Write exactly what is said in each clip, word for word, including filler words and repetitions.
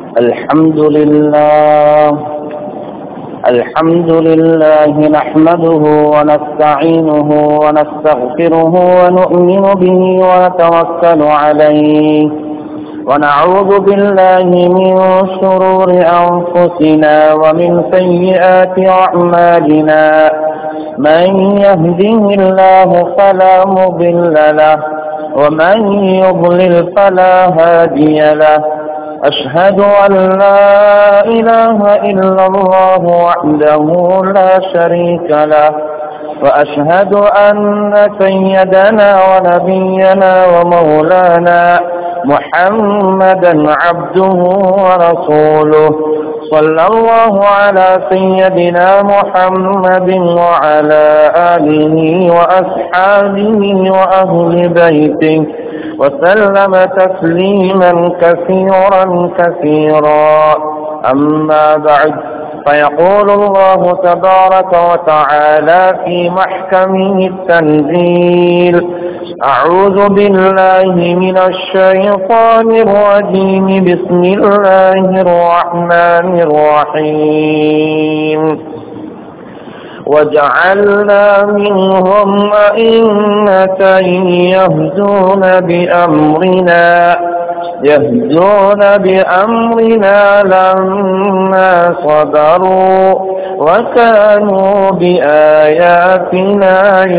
الحمد لله الحمد لله نحمده ونستعينه ونستغفره ونؤمن به ونتوكل عليه ونعوذ بالله من شرور أنفسنا ومن سيئات أعمالنا من يهده الله فلا مضل له ومن يضلل فلا هادي له أشهد أن لا إله إلا الله وحده لا شريك له وأشهد أن سيدنا ونبينا ومولانا محمدا عبده ورسوله صلى الله على سيدنا محمد وعلى آله وأصحابه وأهل بيته وسلم تسليما كثيرا كثيرا. أما بعد، فيقول الله تبارك وتعالى في محكمه التنزيل: أعوذ بالله من الشيطان الرجيم بسم الله الرحمن الرحيم وجعلنا منهم أئمة يهدون بأمرنا يهدون بأمرنا لما صبروا وكانوا بآياتنا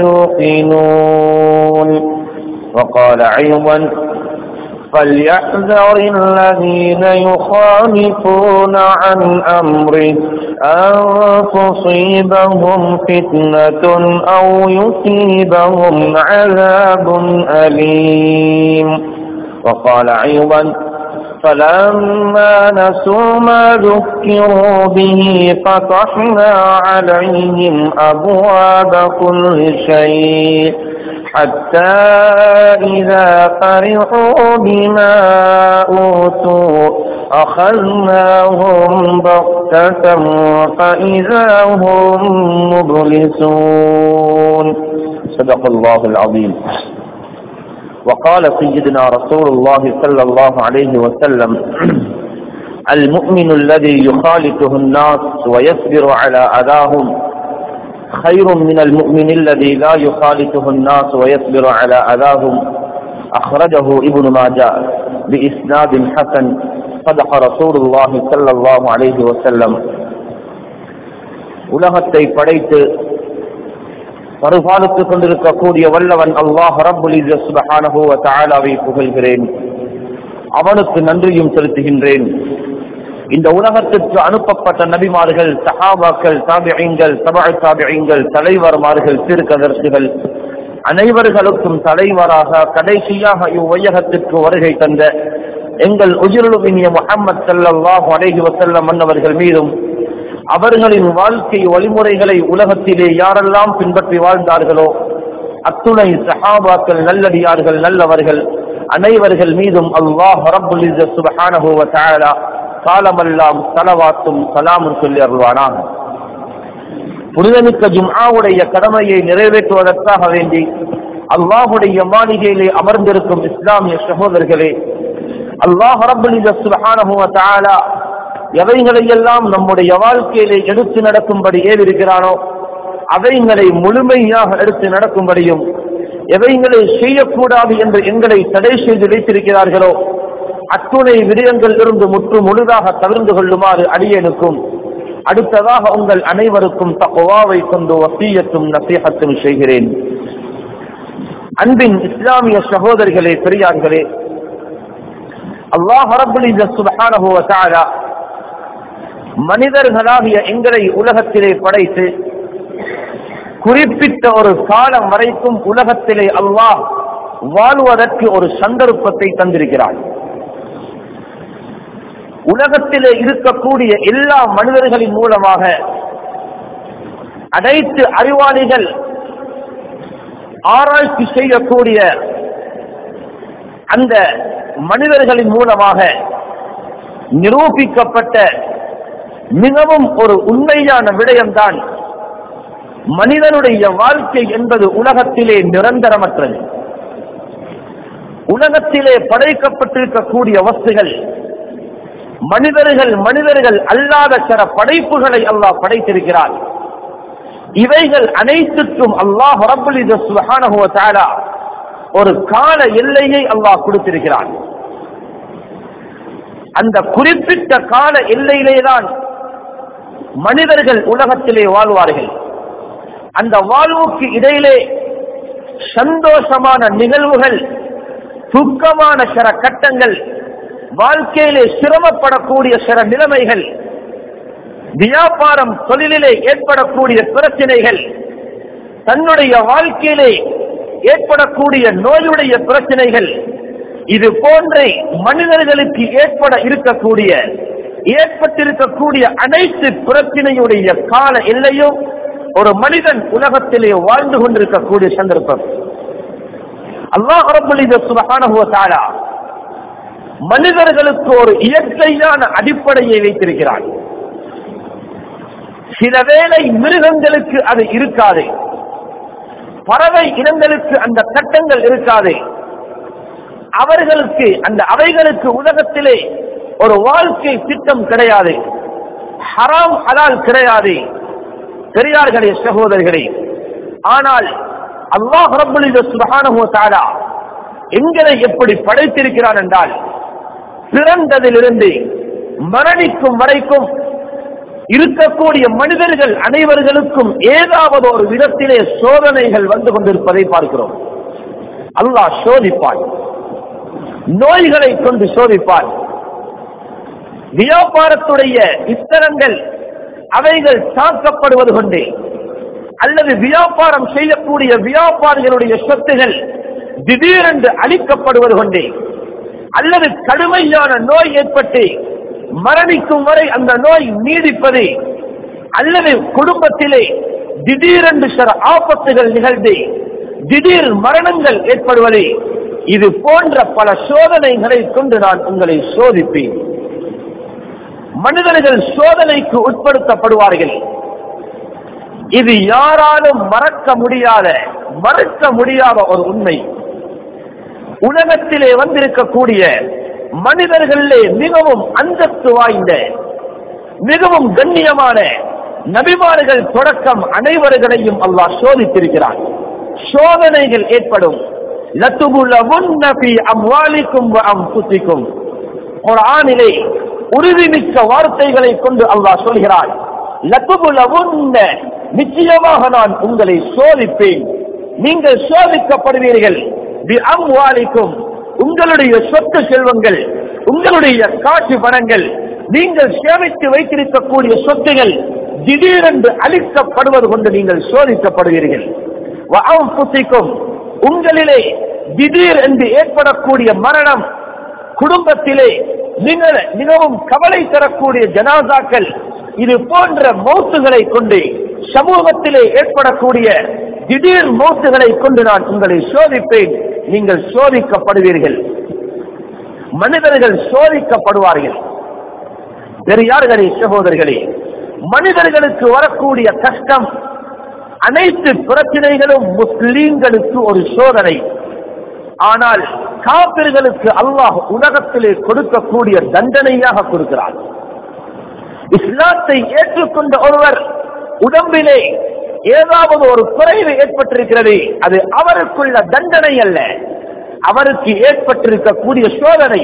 يوقنون. وقال أيضا: فليحذر الذين يخالفون عن أمره أن تصيبهم فتنة أو يصيبهم عذاب أليم. وقال أيضا: فلما نسوا ما ذكروا به فتحنا عليهم أبواب كل شيء حتى إذا فرحوا بما أوتوا أخذناهم بغتة فإذا هم مبلسون. صدق الله العظيم. وقال سيدنا رسول الله صلى الله عليه وسلم: المؤمن الذي يخالطه الناس ويصبر على أذاهم خير من المؤمن الذي لا يخالطه الناس ويصبر على أذاهم. أخرجه ابن ماجه بإسناد حسن. صدق رسول الله صلى الله عليه وسلم. உலகத்தை படைத்து பரிபாலித்துக் கொண்டிருக்கக்கூடிய வல்லவன் அல்லாஹ் ரப்புல் இஸ்ஸத் சுப்ஹானஹு வ தஆலாவை புகழ்கிறேன். அவனுக்கு நன்றியும் செலுத்துகின்றேன். இந்த உலகத்திற்கு அனுப்பப்பட்ட நபிமார்கள், சஹாபாக்கள், தாபிஈன்கள், தபஅ தாபிஈன்கள், தலைவர்மார்கள், தீர்க்கதரிசிகள் அனைவர்களுக்கும் தலைவராக கடைசியாக இவ்வையகத்திற்கு வருகை தந்த எங்கள் உஜ்ருலுமினிய முஹம்மது ஸல்லல்லாஹு அலைஹி வஸல்லம் அன்னவர்கள் மீதும் அவர்களின் வாழ்க்கை வழிமுறைகளை உலகத்திலே யாரெல்லாம் பின்பற்றி வாழ்ந்தார்களோ அத்துணை சஹாபாக்கள், நல்லடியார்கள், நல்லவர்கள் அனைவர்கள் மீதும் அல்லாஹ் ரப்புல் இஸ்ஸத் சுப்ஹானஹு வ தஆலா காலமெல்லாம் ஸலவாத்தும் ஸலாமும் சொல்லி அருள்வானாக. புனிதமிக்க ஜும்ஆவுடைய கடமையை நிறைவேற்றுவதற்காக வேண்டி அல்லாஹுடைய மாளிகையிலே அமர்ந்திருக்கும் இஸ்லாமிய சகோதரர்களே, அல்லாஹ் ரப்புல் இஸ்ஸத் சுப்ஹானஹு வ தஆலா எவைகளை எல்லாம் நம்முடைய வாழ்க்கையிலே எடுத்து நடக்கும்படி ஏவிருக்கிறானோ அவைகளை முழுமையாக எடுத்து நடக்கும்படியும், எவைகளை செய்யக்கூடாது என்று எங்களை தடை செய்து வைத்திருக்கிறார்களோ அத்துணை விடயங்கள் இருந்து முற்று முழுதாக தவிர்ந்து கொள்ளுமாறு அடியேனுக்கும் அடுத்ததாக உங்கள் அனைவருக்கும் தக்வாவை கொண்டு வசியத்தும் நசீஹத்தும் செய்கிறேன். அன்பின் இஸ்லாமிய சகோதரர்களே, பெரியார்களே, அல்லாஹ் ரப்புல் இஸ்ஸத் சுப்ஹானஹு வ தஆலா மனிதர்களாகிய எங்களை உலகத்திலே படைத்து குறிப்பிட்ட ஒரு காலம் வரைக்கும் உலகத்திலே அல்லாஹ் வாழ்வதற்கு ஒரு சந்தர்ப்பத்தை தந்திருக்கிறார். உலகத்திலே இருக்கக்கூடிய எல்லா மனிதர்களின் மூலமாக அனைத்து அறிவாளிகள் ஆராய்ச்சி செய்யக்கூடிய அந்த மனிதர்களின் மூலமாக நிரூபிக்கப்பட்ட மிகவும் ஒரு உண்மையான விடயம்தான் மனிதனுடைய வாழ்க்கை என்பது உலகத்திலே நிரந்தரமற்றது. உலகத்திலே படைக்கப்பட்டிருக்கக்கூடிய வஸ்துகள் மனிதர்கள் மனிதர்கள் அல்லாத சில படைப்புகளை அல்லாஹ் படைத்திருக்கிறார். இவைகள் அனைத்துக்கும் அல்லாஹ் ரப்பல் இஸ்ஸத் சுப்ஹானஹு வ தஆலா ஒரு கால எல்லையை அல்லாஹ் கொடுத்திருக்கிறான். அந்த குறிப்பிட்ட கால எல்லையிலேதான் மனிதர்கள் உலகத்திலே வாழ்வார்கள். அந்த வாழ்வுக்கு இடையிலே சந்தோஷமான நிகழ்வுகள், துக்கமான சில கட்டங்கள், வாழ்க்கையிலே சிரமப்படக்கூடிய சில நிலைமைகள், வியாபாரம் தொழிலிலே ஏற்படக்கூடிய பிரச்சனைகள், தன்னுடைய வாழ்க்கையிலே ஏற்படக்கூடிய நோயுடைய பிரச்சனைகள், இது போன்ற மனிதர்களுக்கு ஏற்பட இருக்கக்கூடிய ஏற்பட்டிருக்கக்கூடிய அனைத்து பிரச்சனையுடைய கால எல்லையும் ஒரு மனிதன் உலகத்திலே வாழ்ந்து கொண்டிருக்கக்கூடிய சந்தர்ப்பம். அல்லாஹ் ரப்பல் இஸ்ஸத் சுப்ஹானஹு வ தஆலா மனிதர்களுக்கு ஒரு இயற்கையான அடிப்படையை வைத்திருக்கிறார். சில வேளை மிருகங்களுக்கு அது இருக்காது, பறவை இனங்களுக்கு அந்த கட்டங்கள் இருக்காது. அவர்களுக்கு அந்த அவைகளுக்கு உலகத்திலே ஒரு வாழ்க்கை திட்டம் கிடையாது, ஹராம் ஹலால் கிடையாது. பெரியார்களே, சகோதரர்களே, ஆனால் அல்லாஹ் ரப்பல் இஸ்ஸத் சுப்ஹானஹு வ தஆலா எங்களை எப்படி படைத்திருக்கிறான் என்றால், பிறந்ததிலிருந்து மரணிக்கும் வரைக்கும் இருக்கக்கூடிய மனிதர்கள் அனைவர்களுக்கும் ஏதாவது ஒரு விதத்திலே சோதனைகள் வந்து கொண்டிருப்பதை பார்க்கிறோம். அல்லாஹ் சோதிப்பான், நோய்களை கொண்டு சோதிப்பான். வியாபாரத்துடைய இத்தரங்கள் அவைகள் தாக்கப்படுவது கொண்டு, அல்லது வியாபாரம் செய்யக்கூடிய வியாபாரிகளுடைய சொத்துகள் திடீரென்று அளிக்கப்படுவது கொண்டு, அல்லது கடுமையான நோய் ஏற்பட்டு மரணிக்கும் வரை அந்த நோய் நீடிப்பது, அல்லது குடும்பத்திலே திடீரென்று சில ஆபத்துகள் நிகழ்ந்து திடீர் மரணங்கள் ஏற்படுவது, இது போன்ற பல சோதனைகளை கொண்டு நான் உங்களை சோதிப்பேன். மனிதர்கள் சோதனைக்கு உட்படுத்தப்படுவார்கள். இது யாராலும் மறக்க முடியாத மறுக்க முடியாத ஒரு உண்மை. உலகத்திலே வந்திருக்கக்கூடிய மனிதர்களே மிகவும் அந்தஸ்து வாய்ந்த, மிகவும் கண்ணியமான நபிமார்கள் தொடக்கம் அனைவர்களையும் அல்லாஹ் சோதித்திருக்கிறார். சோதனைகள் ஏற்படும். லதுபுலவுன்ன ஃபீ அம்வாலிக்கும் வ அன்ஃபுசிக்கும். குர்ஆனிலே உறுதிமிக்க வார்த்தைகளை கொண்டு அல்லாஹ் சொல்கிறார், லதுபுலவுன்ன, நிச்சயமாக நான் உங்களை சோதிப்பேன். நீங்கள் சோதிக்கப்படுவீர்கள். பி அம்வாலிக்கும், உங்களுடைய சொத்து செல்வங்கள், உங்களுடைய காட்சி பணங்கள், நீங்கள் சேமித்து வைத்திருக்கக்கூடிய சொத்துகள் திடீரென்று அளிக்கப்படுவது கொண்டு நீங்கள் சோதிக்கப்படுவீர்கள். வ அன்ஃபுசிக்கும், உங்களிலே திடீர் என்று ஏற்படக்கூடிய மரணம், குடும்பத்திலே நீங்கள் மிகவும் கவலை தரக்கூடிய ஜனாசாக்கள், இது போன்ற மௌத்துகளை கொண்டு, சமூகத்திலே ஏற்படக்கூடிய திடீர் மௌத்துகளை கொண்டு நான் உங்களை சோதிப்பேன். நீங்கள் சோதிக்கப்படுவீர்கள். மனிதர்கள் சோதிக்கப்படுவார்கள். பெரியார்களே, சகோதரர்களே, மனிதர்களுக்கு வரக்கூடிய கஷ்டம், அனைத்து பிரச்சனைகளும் முஸ்லிம்களுக்கு ஒரு சோதனை. ஆனால் காபிர்களுக்கு அல்லாஹ் உலகத்திலே கொடுக்கக்கூடிய தண்டனையாக கொடுக்கிறார். இஸ்லாத்தை ஏற்றுக்கொண்ட ஒருவர் உடம்பிலே ஏதாவது ஒரு குறைவு ஏற்பட்டிருக்கிறது, அது அவருக்குள்ள தண்டனை அல்ல, அவருக்கு ஏற்பட்டிருக்கக்கூடிய சோதனை.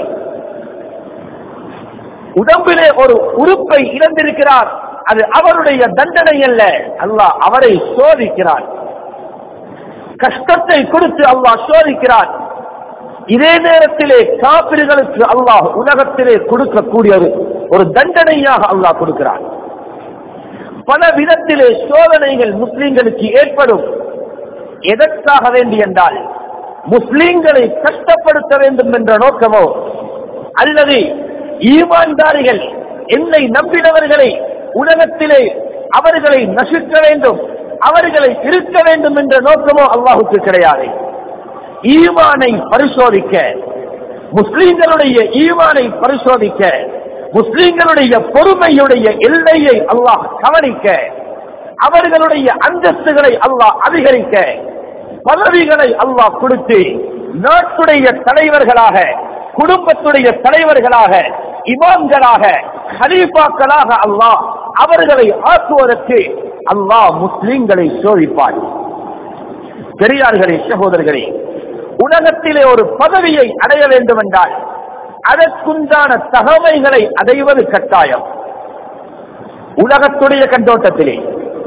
உடம்பிலே ஒரு உறுப்பை இழந்திருக்கிறார், அது அவருடைய தண்டனை அல்ல, அல்லாஹ் அவரை சோதிக்கிறார். கஷ்டத்தை கொடுத்து அல்லாஹ் சோதிக்கிறார். இதே நேரத்திலே காபிர்களுக்கு அல்லாஹ் உலகத்திலே கொடுக்கக்கூடிய ஒரு தண்டனையாக அல்லாஹ் கொடுக்கிறார். பல விதத்திலே சோதனைகள் முஸ்லிம்களுக்கு ஏற்படும். எதற்காக வேண்டி என்றால், முஸ்லிம்களை கஷ்டப்படுத்த வேண்டும் என்ற நோக்கமோ, அல்லது ஈமான்தாரிகள் என்னை நம்பினவர்களை உலகத்திலே அவர்களை நசுக்க வேண்டும், அவர்களை இருக்க வேண்டும் என்ற நோக்கமோ அல்லாஹுக்கு கிடையாது. ஈமானை பரிசோதிக்க, முஸ்லிம்களுடைய ஈமானை பரிசோதிக்க, முஸ்லிம்களுடைய பொறுமையுடைய எல்லையை அல்லாஹ் கவனிக்க, அவர்களுடைய அந்தஸ்துகளை அல்லாஹ் அதிகரிக்க, பதவிகளை அல்லாஹ் கொடுத்து நாட்டுடைய தலைவர்களாக, குடும்பத்துடைய தலைவர்களாக, இமாம்களாக கலீஃபாக்களாக அல்லாஹ் அவர்களை ஆக்குவதற்கு அல்லாஹ் முஸ்லிம்களை சோதிப்பார். பெரியார்களே, சகோதரர்களே, உலகத்திலே ஒரு பதவியை அடைய வேண்டும் என்றால் அதற்குண்டான தகமைகளை அடைவது கட்டாயம். உலகத்துடைய கண்ணோட்டத்திலே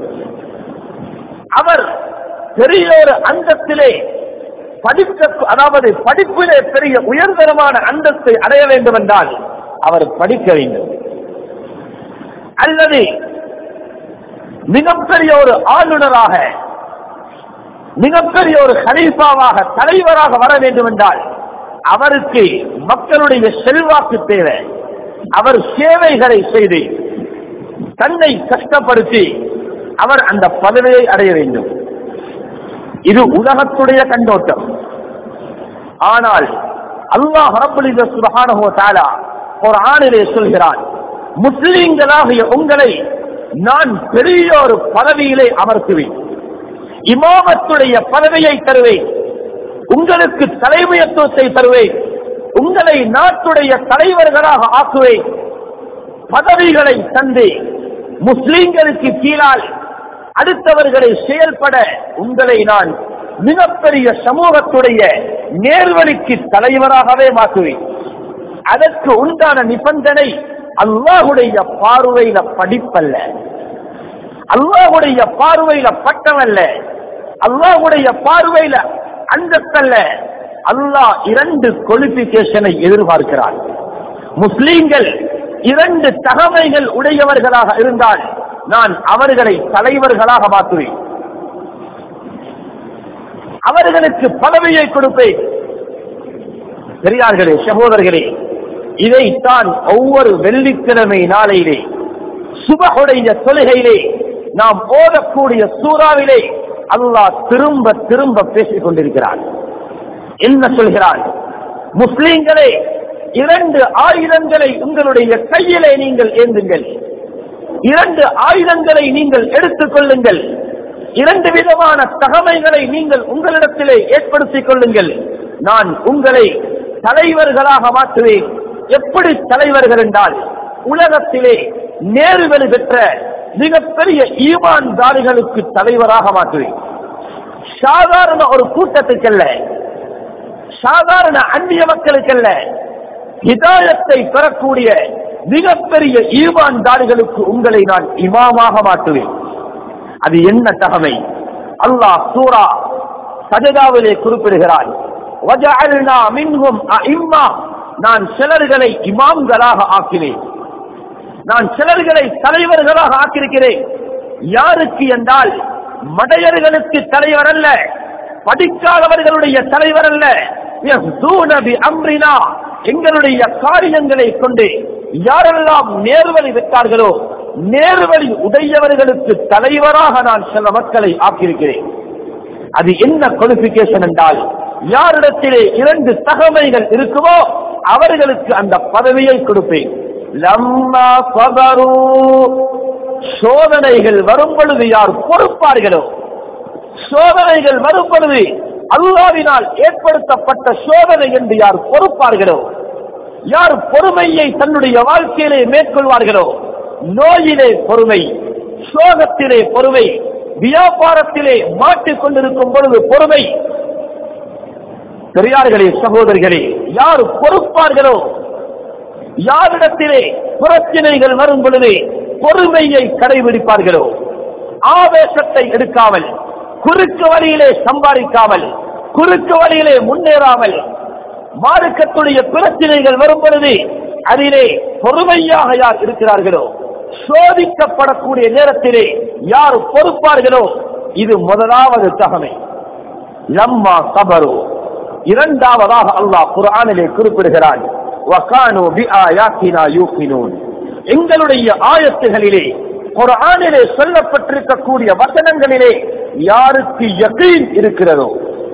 அவர் பெரிய ஒரு அந்தத்திலே படிக்க, அதாவது படிப்பிலே பெரிய உயர்தரமான அந்தஸ்தை அடைய வேண்டும் என்றால் அவர் படிக்க வேண்டும், அல்லது மிகப்பெரிய ஒரு ஆளுநராக மிகப்பெரிய ஒரு கலீஃபாவாக தலைவராக வர வேண்டும் என்றால் அவருக்கு மக்களுடைய செல்வாக்கு தேவை. அவர் சேவைகளை செய்து தன்னை கஷ்டப்படுத்தி அவர் அந்த பதவியை அடைய வேண்டும். இது உலகத்துடைய கண்ணோட்டம். ஆனால் அல்லாஹ் ரப்பல் இஸ்ஸத் சுப்ஹானஹு வ தஆலா குர்ஆனிலே சொல்கிறான், முஸ்லிம்களாகிய உங்களை நான் பெரிய ஒரு பதவியிலே அமர்த்துவேன், இமாமத்துடைய பதவியை தருவேன், உங்களுக்கு தலைமையத்துவத்தை தருவேன், உங்களை நாட்டுடைய தலைவர்களாக ஆக்குவேன், பதவிகளை தந்து முஸ்லிம்களுக்கு கீழால் அடுத்தவர்களை செயல்பட உங்களை நான் மிகப்பெரிய சமூகத்துடைய நேர்வழிக்கு தலைவராகவே மாற்றுவேன். அதற்கு உண்டான நிபந்தனை அல்லாஹுடைய பார்வையில படிப்பல்ல, அல்லாஹுடைய பார்வையில பட்டமல்ல, அல்லாஹுடைய பார்வையில அந்தஸ்தல்ல. அல்லாஹ் இரண்டு குவாலிஃபிகேஷனை எதிர்பார்க்கிறார். முஸ்லிம்கள் இரண்டு தகமைகள் உடையவர்களாக இருந்தால் நான் அவர்களை தலைவர்களாக மாற்றுவேன், அவர்களுக்கு பதவியை கொடுப்பேன். பெரியார்களே, சகோதரர்களே, இதைத்தான் ஒவ்வொரு வெள்ளிக்கிழமை நாளையிலே சுபஹுடைய தொழுகையிலே நாம் ஓதக்கூடிய சூறாவிலே அல்லாஹ் திரும்ப திரும்ப பேசிக் கொண்டிருக்கிறார். என்ன சொல்கிறார்? முஸ்லிம்களே, இரண்டு ஆயுதங்களை உங்களுடைய கையிலே நீங்கள் ஏந்துங்கள், இரண்டு ஆயுதங்களை நீங்கள் எடுத்துக் கொள்ளுங்கள், இரண்டு விதமான தகமைகளை நீங்கள் உங்களிடத்திலே ஏற்படுத்திக் கொள்ளுங்கள், நான் உங்களை தலைவர்களாக மாற்றுவேன். எப்படி தலைவர்கள் என்றால் உலகத்திலே நேர்வழி பெற்ற மிகப்பெரிய ஈமான்தாரிகளுக்கு தலைவராக மாற்றுவேன். சாதாரண ஒரு கூட்டத்துக்கல்ல, சாதாரண அந்நிய மக்களுக்கல்ல, ஹிதாயத்தை பெறக்கூடிய மிகப்பெரிய ஈமான்தாரிகளுக்கு உங்களை நான் இமாமாக மாற்றுவேன். அது என்ன தகமை? அல்லாஹ் சூரா சஜதாவிலே குறிப்பிடுகிறான், வஜஅல்னா மின்ஹும் அஇம்மா, நான் சிலர்களை இமாம்களாக ஆக்கினேன், நான் சிலர்களை தலைவர்களாக ஆக்கியிருக்கிறேன். யாருக்கு என்றால் மடையர்களுக்கு தலைவர் அல்ல, படிக்காதவர்களுடைய தலைவர் அல்ல, அம்ரினா, எங்களுடைய காரியங்களை கொண்டு யாரெல்லாம் நேர்வழி பெற்றார்களோ நேர்வழி உடையவர்களுக்கு தலைவராக நான் சில மக்களை ஆக்கியிருக்கிறேன். அது என்ன குவாலிஃபிகேஷன் என்றால் யாரிடத்திலே இரண்டு தகமைகள் இருக்குமோ அவர்களுக்கு அந்த பதவியை கொடுப்பேன். லம்மா சபரு, சோதனைகள் வரும் பொழுது யார் பொறுப்பார்களோ, சோதனைகள் வரும் பொழுது அல்லாஹ்வினால் ஏற்படுத்தப்பட்ட சோதனை என்று யார் பொறுப்பார்களோ, யார் பொறுமையை தன்னுடைய வாழ்க்கையிலே மேற்கொள்வார்களோ, நோயிலே பொறுமை, சோகத்திலே பொறுமை, வியாபாரத்திலே மாட்டிக் கொண்டிருக்கும் பொழுது பொறுமை. பெரியார்களே, சகோதரிகளே, யார் பொறுப்பார்களோ, யாரிடத்திலே பிரச்சனைகள் வரும் பொழுது பொறுமையை கடைபிடிப்பார்களோ, ஆவேசத்தை எடுக்காமல், குறுக்கு வழியிலே சம்பாதிக்காமல், குறுக்கு வழியிலே முன்னேறாமல், மார்க்கத்துடைய பிரச்சனைகள் வரும் பொழுது அதிலே பொறுமையாக யார் இருக்கிறார்களோ, சோதிக்கப்படக்கூடிய நேரத்திலே யார் பொறுப்பார்களோ, இது முதலாவது தகமை. லம்மா சபரு. இரண்டாவதாக அல்லாஹ் குர்ஆனிலே குறிப்பிடுகிறான், வகானு பிஆயாத்தினா யூகினூன், எங்களுடைய ஆயத்துகளிலே குர்ஆனிலே சொல்லப்பட்டிருக்கக்கூடிய வசனங்களிலே யாருக்கு யகீன் இருக்கிறதோ,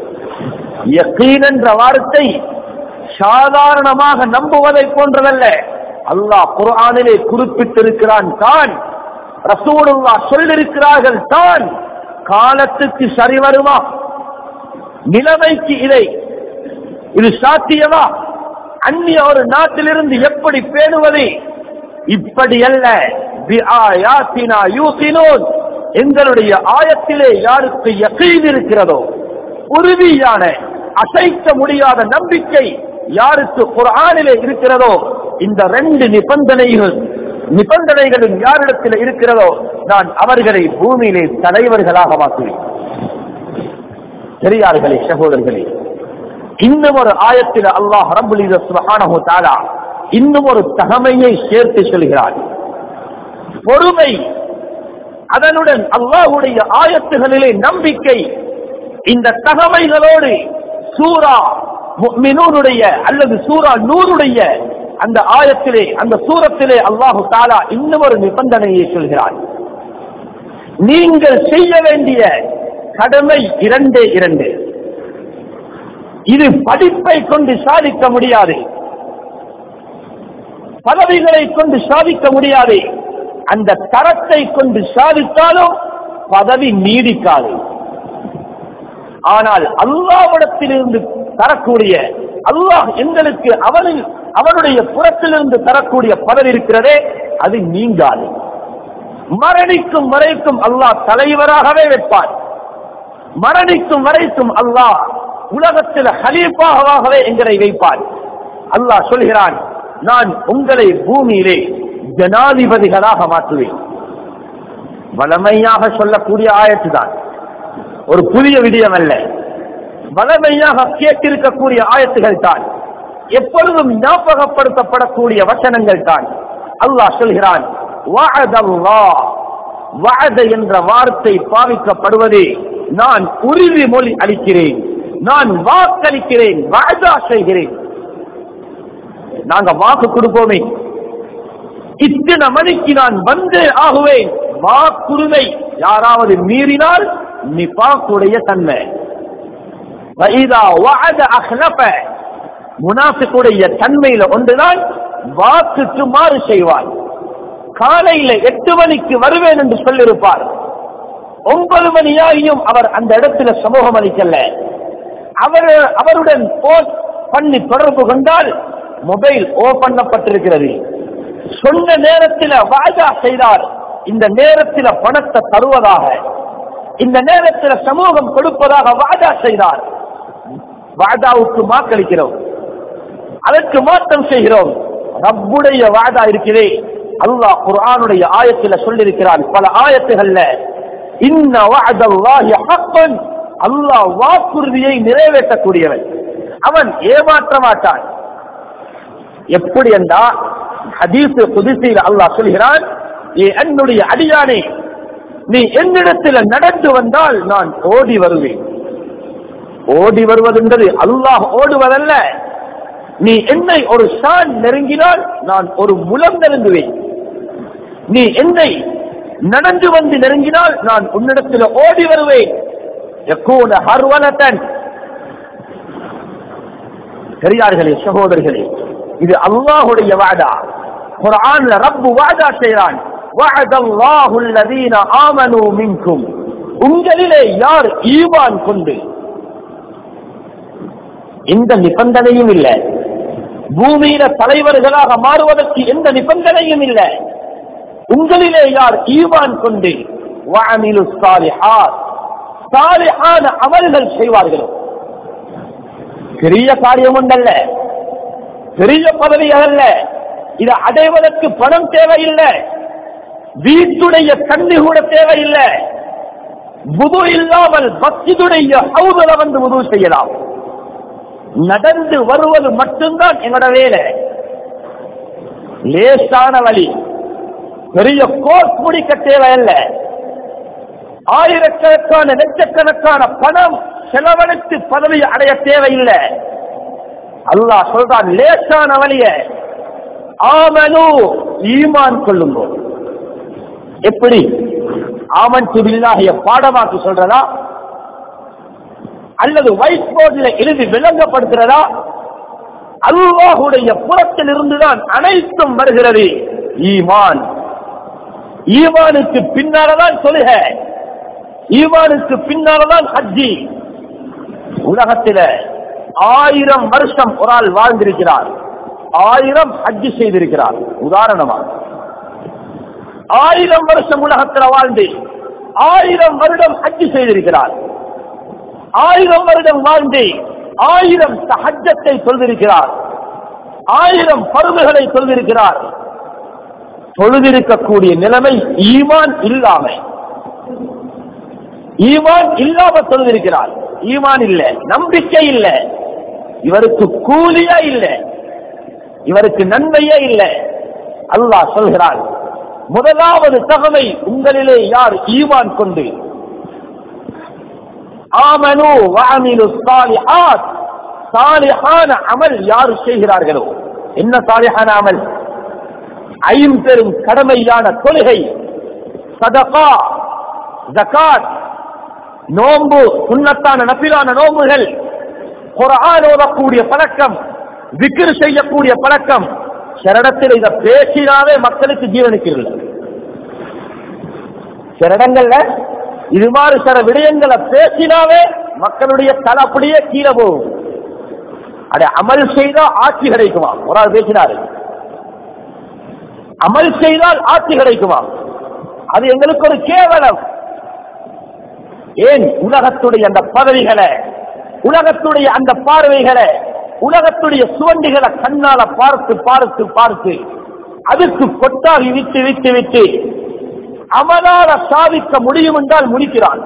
யகீன் என்ற வார்த்தை சாதாரணமாக நம்புவதை போன்றதல்ல. அல்லாஹ் குர்ஆனிலே குறிப்பிட்டிருக்கிறான் தான், ரசூலுல்லாஹ் சொல்லிருக்கிறார்கள் தான். காலத்துக்கு சரி வருமா? நிலைமைக்கு இதை இது சாத்தியமா? அந்நிய ஒரு நாட்டிலிருந்து எப்படி பேணுவது? இப்படி அல்ல. எங்களுடைய ஆயத்திலே யாருக்கு யகீன் இருக்கிறதோ, உறுதியான அசைக்க முடியாத நம்பிக்கை யாருக்கு குர்ஆனிலே இருக்கிறதோ, இந்த ரெண்டு நிபந்தனைகள் நிபந்தனைகளும் யாரிடத்தில் இருக்கிறதோ நான் அவர்களை பூமியிலே தலைவர்களாக மாற்றுவேன். பெரியார்களே, சகோதரர்களே, இன்னும் ஒரு ஆயத்தில் அல்லாஹ் ரப்பல் இஸ்ஸத் சுப்ஹானஹு வ தஆலா இன்னும் ஒரு தகமையை சேர்த்து சொல்கிறார். பொறுமை, அதனுடன் அல்லாஹ்வுடைய ஆயத்துகளிலே நம்பிக்கை. இந்த தகமைகளோடு சூரா முஃமினூனுடைய அல்லது சூரா நூருடைய அந்த ஆயத்திலே, அந்த சூரத்திலே அல்லாஹு தஆலா இன்னும் ஒரு நிபந்தனையை சொல்கிறார். நீங்கள் செய்ய வேண்டிய கடமை இரண்டே இரண்டு. இது படிப்பை கொண்டு சாதிக்க முடியாது, பதவிகளை கொண்டு சாதிக்க முடியாது. அந்த தரத்தை கொண்டு சாதித்தாலும் பதவி நீடிக்காது. ஆனால் அல்லாஹ்விடத்திலிருந்து தரக்கூடிய, அல்லாஹ் எங்களுக்கு அவனில் அவனுடைய புறத்திலிருந்து தரக்கூடிய பதவி இருக்கிறதே, அது நீங்காது. மரணிக்கும் வரைக்கும் அல்லாஹ் தலைவராகவே வைப்பார். மரணிக்கும் வரைக்கும் அல்லாஹ் உலகத்தில் ஹலீஃபாகவே எங்களை வைப்பார். அல்லாஹ் சொல்கிறான், நான் உங்களை பூமியிலே ஜனாதிபதிகளாக மாற்றுவேன். வளமையாக சொல்லக்கூடிய ஆயத்து தான், ஒரு புதிய விடயம் அல்ல. வளமையாக கேட்டிருக்கக்கூடிய ஆயத்துகள் தான், எப்பொழுதும் ஞாபகப்படுத்தப்படக்கூடிய வசனங்கள் தான். அல்லாஹ் சொல்கிறான், வஅதல்லாஹ், வஅத என்ற வார்த்தை பாவிக்கப்படுவதே நான் உறுதிமொழி அளிக்கிறேன், நான் வாக்களிக்கிறேன், வஅதா செய்கிறேன். நாங்க வாக்கு கொடுப்போமே, இத்தனை மணிக்கு நான் வந்தே ஆகுவேன், வாக்குறுதி யாராவது மீறினால் நிஃபாக்குடைய தன்மை. வஇதா வஅத அக்லஃப, முனாஃபிக்குடைய தன்மையில ஒன்றுதான் வாக்குக்கு மாறு செய்வார். காலையில எட்டு மணிக்கு வருவேன் என்று சொல்லிருப்பார், ஒன்பது மணியாகியும் அவர் அந்த இடத்துல சமூகம் அளிக்கல. அவர் அவருடன் போன் பண்ணி தொடர்பு கொண்டால் மொபைல் ஓ பண்ணப்பட்டிருக்கிறது. சொன்ன நேரத்தில் வாஜா செய்தார், இந்த நேரத்தில் பணத்தை தருவதாக, இந்த நேரத்தில் சமூகம் கொடுப்பதாக வாஜா செய்தார். வாஜாவுக்கு வாக்களிக்கிறோம், அதற்கு மாற்றம் செய்கிறோம். ரப்புடைய வாஜா இருக்கிறே, அல்லாஹ் குர்ஆனுடைய ஆயத்தில் சொல்லியிருக்கிறான், பல ஆயத்துகள்ல இன்ன வஅதல்லாஹி ஹக்கன், அல்லாஹ் வாக்குறுதியை நிறைவேற்றக்கூடியவன், அவன் ஏமாற்ற மாட்டான். எப்படி என்றா ஹதீஸ் குதுஸில் அல்லாஹ் சொல்கிறான், ஏ என்னுடைய அடியானே, நீ என்னிடத்தில் நடந்து வந்தால் நான் ஓடி வருவேன். ஓடி வருவது என்பது அல்லாஹ் ஓடுவதல்ல. நீ என்னை ஒரு ஷான் நெருங்கினால் நான் ஒரு முலம் நெருங்குவேன். நீ என்னை நடந்து வந்து நெருங்கினால் நான் உன்னிடத்தில் ஓடி வருவேன். யகூன ஹர்வலதன். பெரியார்களே, சகோதரர்களே, இது அல்லாஹ்வுடைய வாதா. குர்ஆன்ல ரப்பு வாதா செய்றான், வஅதல்லாஹு அல்லதீன ஆமனூ மின்கும், உங்களிலே யார் ஈமான் கொண்டு, எந்த நிபந்தனையும் இல்லை, பூமியில தலைவர்களாக மாறுவதற்கு எந்த நிபந்தனையும் இல்லை, உங்களிலே யார் ஈமான் கொண்டு வஅமிலு ஸாலிஹாத், சாலிஹான அமல்கள் செய்வார்கள். பெரிய காரியம் ஒன்றல்ல, பெரிய பதவிகள் அல்ல, இதை அடைவதற்கு பணம் தேவையில்லை, வீட்டுடைய தண்ணி கூட தேவையில்லை. வுது இல்லாமல் மஸ்ஜிதுடைய ஹவுதுல வந்து வுது செய்யலாம். நடந்து வருவது மட்டும்தான் எங்களோட வேலை. லேசான வழி, பெரிய கோர்ஸ் முடிக்க தேவையில்லை, ஆயிரக்கணக்கான லட்சக்கணக்கான பணம் செலவழித்து பதவி அடைய தேவையில்லை. அல்லாஹ் சொல்றான், லேசான வழிய ஆமனு, ஈமான் கொள்ளுங்க. எப்படி? ஆமன்து பில்லாஹிய பாடமாக்கி சொல்றதா அல்லது ஒயிட் போர்டில் எழுதி விளங்கப்படுத்துறதா? அல்லாஹ்வுடைய புறத்தில் இருந்துதான் அனைத்தும் வருகிறது. ஈமான், ஈமானுக்கு பின்னால்தான் தொழுகை, ஈமானுக்கு பின்னால்தான் ஹஜ்ஜி. உலகத்தில ஆயிரம் வருஷம் ஒரு ஆள் வாழ்ந்திருக்கிறார், ஆயிரம் ஹஜ் செய்திருக்கிறார். உதாரணமா ஆயிரம் வருஷம் உலகத்தில் வாழ்ந்து ஆயிரம் வருடம் ஹஜ் செய்திருக்கிறார். ஆயிரம் வருடம் வாழ்ந்து ஆயிரம் தஹஜ்ஜத்தை சொல்லிருக்கிறார். ஆயிரம் பருவுகளை சொல்லிருக்கிறார். தொழுதிருக்கக்கூடிய நிலைமை ஈமான் இல்லாம ஈமான் இல்லாம தொழுதிருக்கிறார். ஈமான் இல்ல, நம்பிக்கை இல்ல, இவருக்கு கூலியா இல்ல, இவருக்கு நன்மையே இல்ல. அல்லாஹ் சொல்கிறான், முதலாவது தகவலை உங்களிலே யார் ஈமான் கொண்டு ஆமனு வஅமிலு ஸாலிஹாத் சாலிஹான அமல் யார் செய்கிறார்களோ, என்ன சாலிஹான அமல்? ஐம்பெரும் கடமையான தொழுகை, சதகா, ஜகாத், நோன்பு, சுன்னத்தான நபிலான நோன்புகள், குர்ஆன் ஓதக்கூடிய பழக்கம், விக்ர் செய்யக்கூடிய பழக்கம். சிலடத்தில் இதை பேசினாவே மக்களுக்கு ஜீவனிக்கிறது. சில இடங்கள்ல இது மாதிரி சில விடயங்களை பேசினாவே மக்களுடைய தலை அப்படியே கீழே போகும். அதை அமல் செய்தால் ஆட்சி கிடைக்குமா? ஒரு ஆள் பேசினாரு, அமல் செய்தால் ஆட்சி கிடைக்குமா? அது எங்களுக்கு ஒரு கேவலம். ஏன் உலகத்துடைய அந்த பதவிகளை, உலகத்துடைய அந்த பார்வைகளை, உலகத்துடைய சுவண்டிகளை கண்ணால பார்த்து பார்த்து பார்த்து அதுக்கு கொட்டாகி விட்டு விட்டு விட்டு அமலால சாதிக்க முடியும் என்றால் முடிக்கிறான்.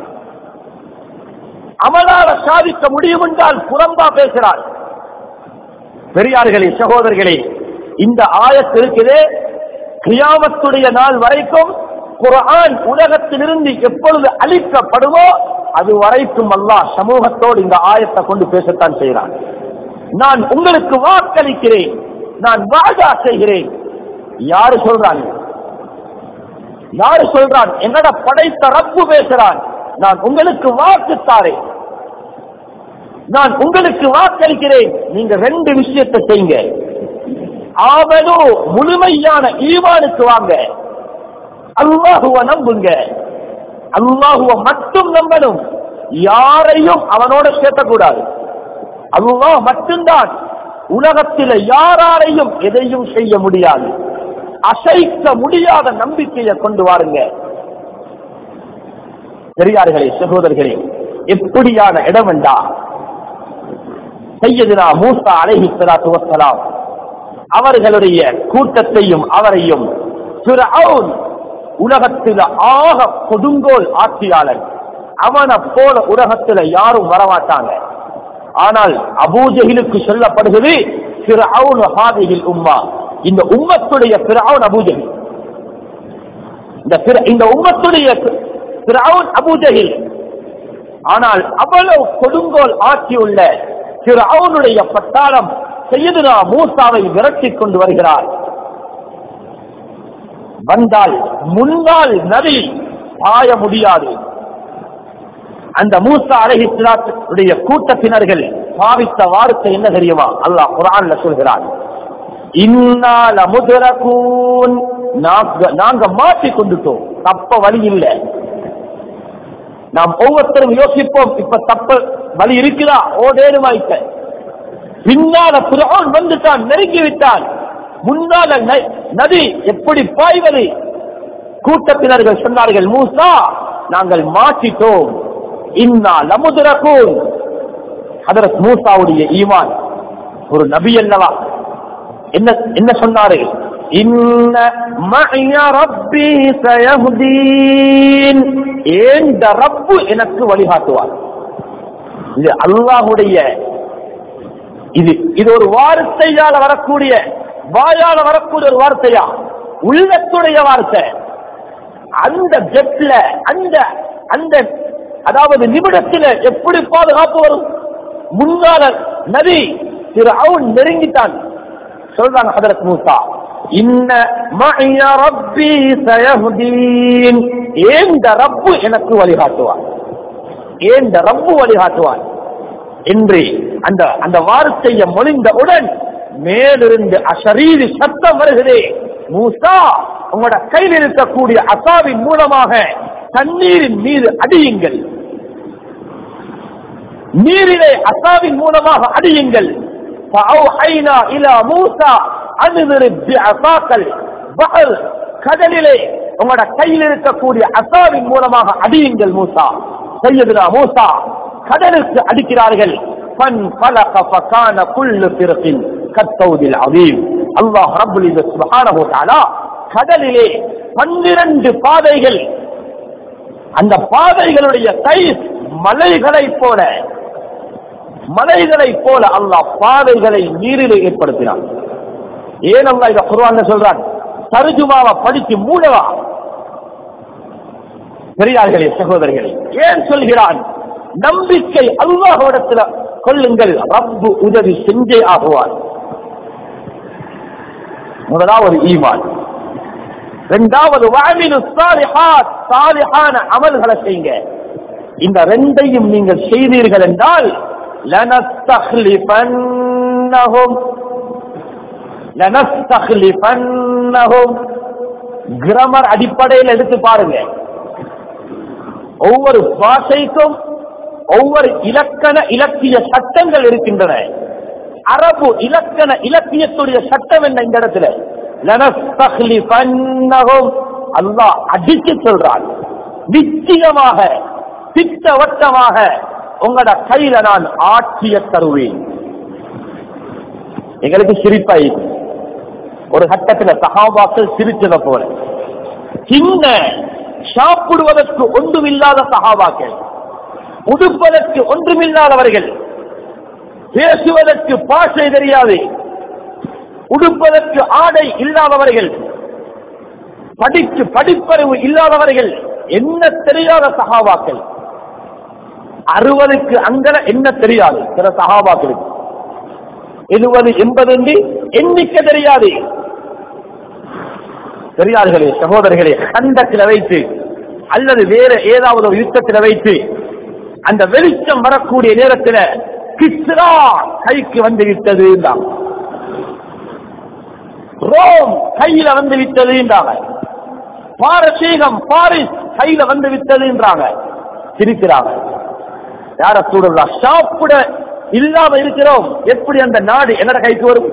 அமலால சாதிக்க முடியும் என்றால் புறம்பா பேசுகிறான். பெரியார்களே, சகோதரர்களே, இந்த ஆயத்து இருக்குது. கியாமத்துடைய நாள் வரைக்கும் குர்ஆன் உலகத்திலிருந்து எப்பொழுது அழிக்கப்படுமோ அது வரைக்கும் அல்லாஹ் சமூகத்தோடு இந்த ஆயத்தை கொண்டு பேசத்தான் செய்கிறான். நான் உங்களுக்கு வாக்களிக்கிறேன், நான் வாதா செய்கிறேன். யாரு சொல்றான்? யாரு சொல்றான்? என்னோட படைத்த ரப்பு பேசுறான். நான் உங்களுக்கு வாக்கு தாரேன், நான் உங்களுக்கு வாக்களிக்கிறேன். நீங்க ரெண்டு விஷயத்தை செய்யுங்க. ஆவனோ முழுமையான ஈமானுக்கு வாங்க, அல்லாஹுவ நம்புங்க, அல்லாஹுவ மட்டும் நம்பணும், யாரையும் அவனோட சேர்க்கக்கூடாது. அல்லாஹ் மட்டும்தான். உலகத்தில் யாராலையும் எதையும் செய்ய முடியாது. அசைக்க முடியாத நம்பிக்கையை கொண்டு வாருங்க. பெரியார்களே, சகோதரர்களே, எப்படியான இடம் என்றா சையதுனா மூசா அலைஹிஸ்ஸலாத்து வஸ்ஸலாம் அவர்களுடைய கூட்டத்தையும் அவரையும் ஃபிர்அவுன் உலகத்தில் ஆக கொடுங்கோல் ஆட்சியாளன், அவனை போல உலகத்தில் யாரும் வரமாட்டாங்க. ஆனால் அபூஜஹிலுக்கு சொல்லப்படுகிறது ஃபிர்அவுன் ஹாதிஹில் உம்மா, இந்த உம்மத்துடைய ஃபிர்அவுன் அபூஜஹில், இந்த இந்த உம்மத்துடைய ஃபிர்அவுன் அபூஜஹில். ஆனால் அவ்வளவு கொடுங்கோல் ஆட்சி உள்ள ஃபிர்அவுனுடைய பட்டாளம் சையதுனா மூசாவை விரட்டி கொண்டு வருகிறார். வந்தால் முன்னால் நதி பாய முடியாது. அந்த மூசா அலைஹிஸ்ஸலாத்துடைய கூட்டத்தினர்கள் பாவித்த வார்த்தை என்ன தெரியுமா? அல்லாஹ் குர்ஆன்ல சொல்கிறான், இன்னா லமுத்ரகூன், நாங்க மாட்டி கொண்டுட்டோம், தப்ப வழி இல்லை. நாம் ஒவ்வொருத்தரும் யோசிப்போம், இப்ப தப்ப வழி இருக்குதா? ஓடேடுமாய்க்க. பின்னால ஃபிர்அவுன் வந்துட்டான், நெருங்கி விட்டான். முன்னால நதி எப்படி பாய்வது? கூட்டத்தினர்கள் சொன்னார்கள், மூசா நாங்கள் மாற்றிட்டோம், இன்னா லமுத்ரகூன். ஹதரத் மூசாவுடைய ஈமான், ஒரு நபி அல்லவா, என்ன என்ன சொன்னாரு? இன்ன மஅய ரப்பி சயஹ்தீன், ஏந்த ரப்பு எனக்கு வழிகாட்டுவார். இது அல்லாஹ்வுடைய, இது இது ஒரு வார்த்தையால வரக்கூடிய, வாயால வரக்கூடிய ஒரு வார்த்தையா? உள்ளத்துடைய வார்த்தை. அந்த ஜெட்ல, அந்த அந்த அதாவது நிமிடத்தில் எப்படி பாதுகாப்பு வரும்? முன்னால நதி ஃபிர்அவுன் நெருங்கிட்டான். சொல்றாங்க ஹதரத் மூசா, இன்ன மஅய ரப்பி சயஹ்தீன், ஏந்த ரப்பு எனக்கு வழிகாட்டுவார், ஏந்த ரப்பு வழிகாட்டுவார் என்று அந்த அந்த வார்த்தையை மொழிந்தவுடன் மேலிருந்து அஷரீரி சத்தம் வருகிறே, மூசா உங்களோட கையில் இருக்கக்கூடிய அசாவின் மூலமாக தண்ணீரின் மீது அடியுங்கள், நீரிலே அசாவின் மூலமாக அடியுங்கள். فأوحينا إلى موسى أن اضرب بعصاك البحر கடலிலே உங்களோட கையில் இருக்கக்கூடிய அசாவின் மூலமாக அடியுங்கள் மூசா. சையதுனா மூசா கடலுக்கு அடிக்கிறார்கள். فانفلق فكان كل فرق كالطود العظيم. அல்லாஹ் ரப்புல் இஸ்ஸத் சுப்ஹானஹு வ தஆலா கடலிலே பன்னிரண்டு பாதைகள், அந்த பாதைகளுடைய சைஸ் மலைகளை போல மலைகளை போல அல்லாஹ் பாதைகளை நீரிலே ஏற்படுத்தினான். ஏன் அல்லாஹ் இத குர்ஆன்ல சொல்றான்? தர்ஜுமாவை படிச்சு மூடவா? பெரியார்களே சகோதரர்களே, ஏன் சொல்கிறான்? நம்பிக்கை அல்லாஹ்விடத்தில் கொள்ளுங்கள், ரப்பு உதவி செஞ்சே ஆகுவார். முதலாவது ஈமான், இரண்டாவது வஅமிலு ஸாலிஹாத், சாலிஹான அமல்களை செய்யுங்க. இந்த ரெண்டையும் நீங்கள் செய்தீர்கள் என்றால் லனஸ்தக்லிஃபன்னஹும் லனஸ்தக்லிஃபன்னஹும் கிராமர் அடிப்படையில் எடுத்து பாருங்க. ஒவ்வொரு பாஷைக்கும் ஒவ்வொரு இலக்கண இலக்கிய சட்டங்கள் இருக்கின்றன. அரபு இலக்கண இலக்கியத்துடைய சட்டம் என்ன? இந்த இடத்துல லனஸ்தக்லிஃபன்னஹும் அல்லாஹ் அடித்து சொல்றான், நிச்சயமாக திட்டவட்டமாக உங்களோட கையில நான் ஆட்சிய தருவேன். எங்களுக்கு சிரிப்பாய் ஒரு கட்டத்தில் சஹாபாக்கள் சிரிச்சத போல, சின்ன சாப்பிடுவதற்கு ஒன்றுமில்லாத சஹாபாக்கள், உடுப்பதற்கு ஒன்றுமில்லாதவர்கள், பேசுவதற்கு பாஷை தெரியாது, உடுப்பதற்கு ஆடை இல்லாதவர்கள், படிக்கு படிப்பறிவு இல்லாதவர்கள், என்ன தெரியாத சஹாபாக்கள், அறுபதுக்கு அங்கல என்ன தெரியாது சில சஹாபாக்களுக்கு, எழுபது எண்பது எண்ணிக்கை தெரியாது. பெரியார்களே சகோதரர்களே, கண்டத்தில் வைத்து அல்லது வேற ஏதாவது ஒரு யுத்தத்தில் வைத்து அந்த வெளிச்சம் வரக்கூடிய நேரத்தில் கிஸ்ரா கைக்கு வந்து விட்டது, ரோம் கையில வந்து விட்டது என்றாங்க, பாரசீகம் பாரிஸ் கையில வந்து விட்டது என்றாங்க, சிரிக்கிறாங்க. யார சூழலா சாப்பிட இல்லாம இருக்கிறோம், எப்படி அந்த நாடு என்னோட கைக்கு வரும்?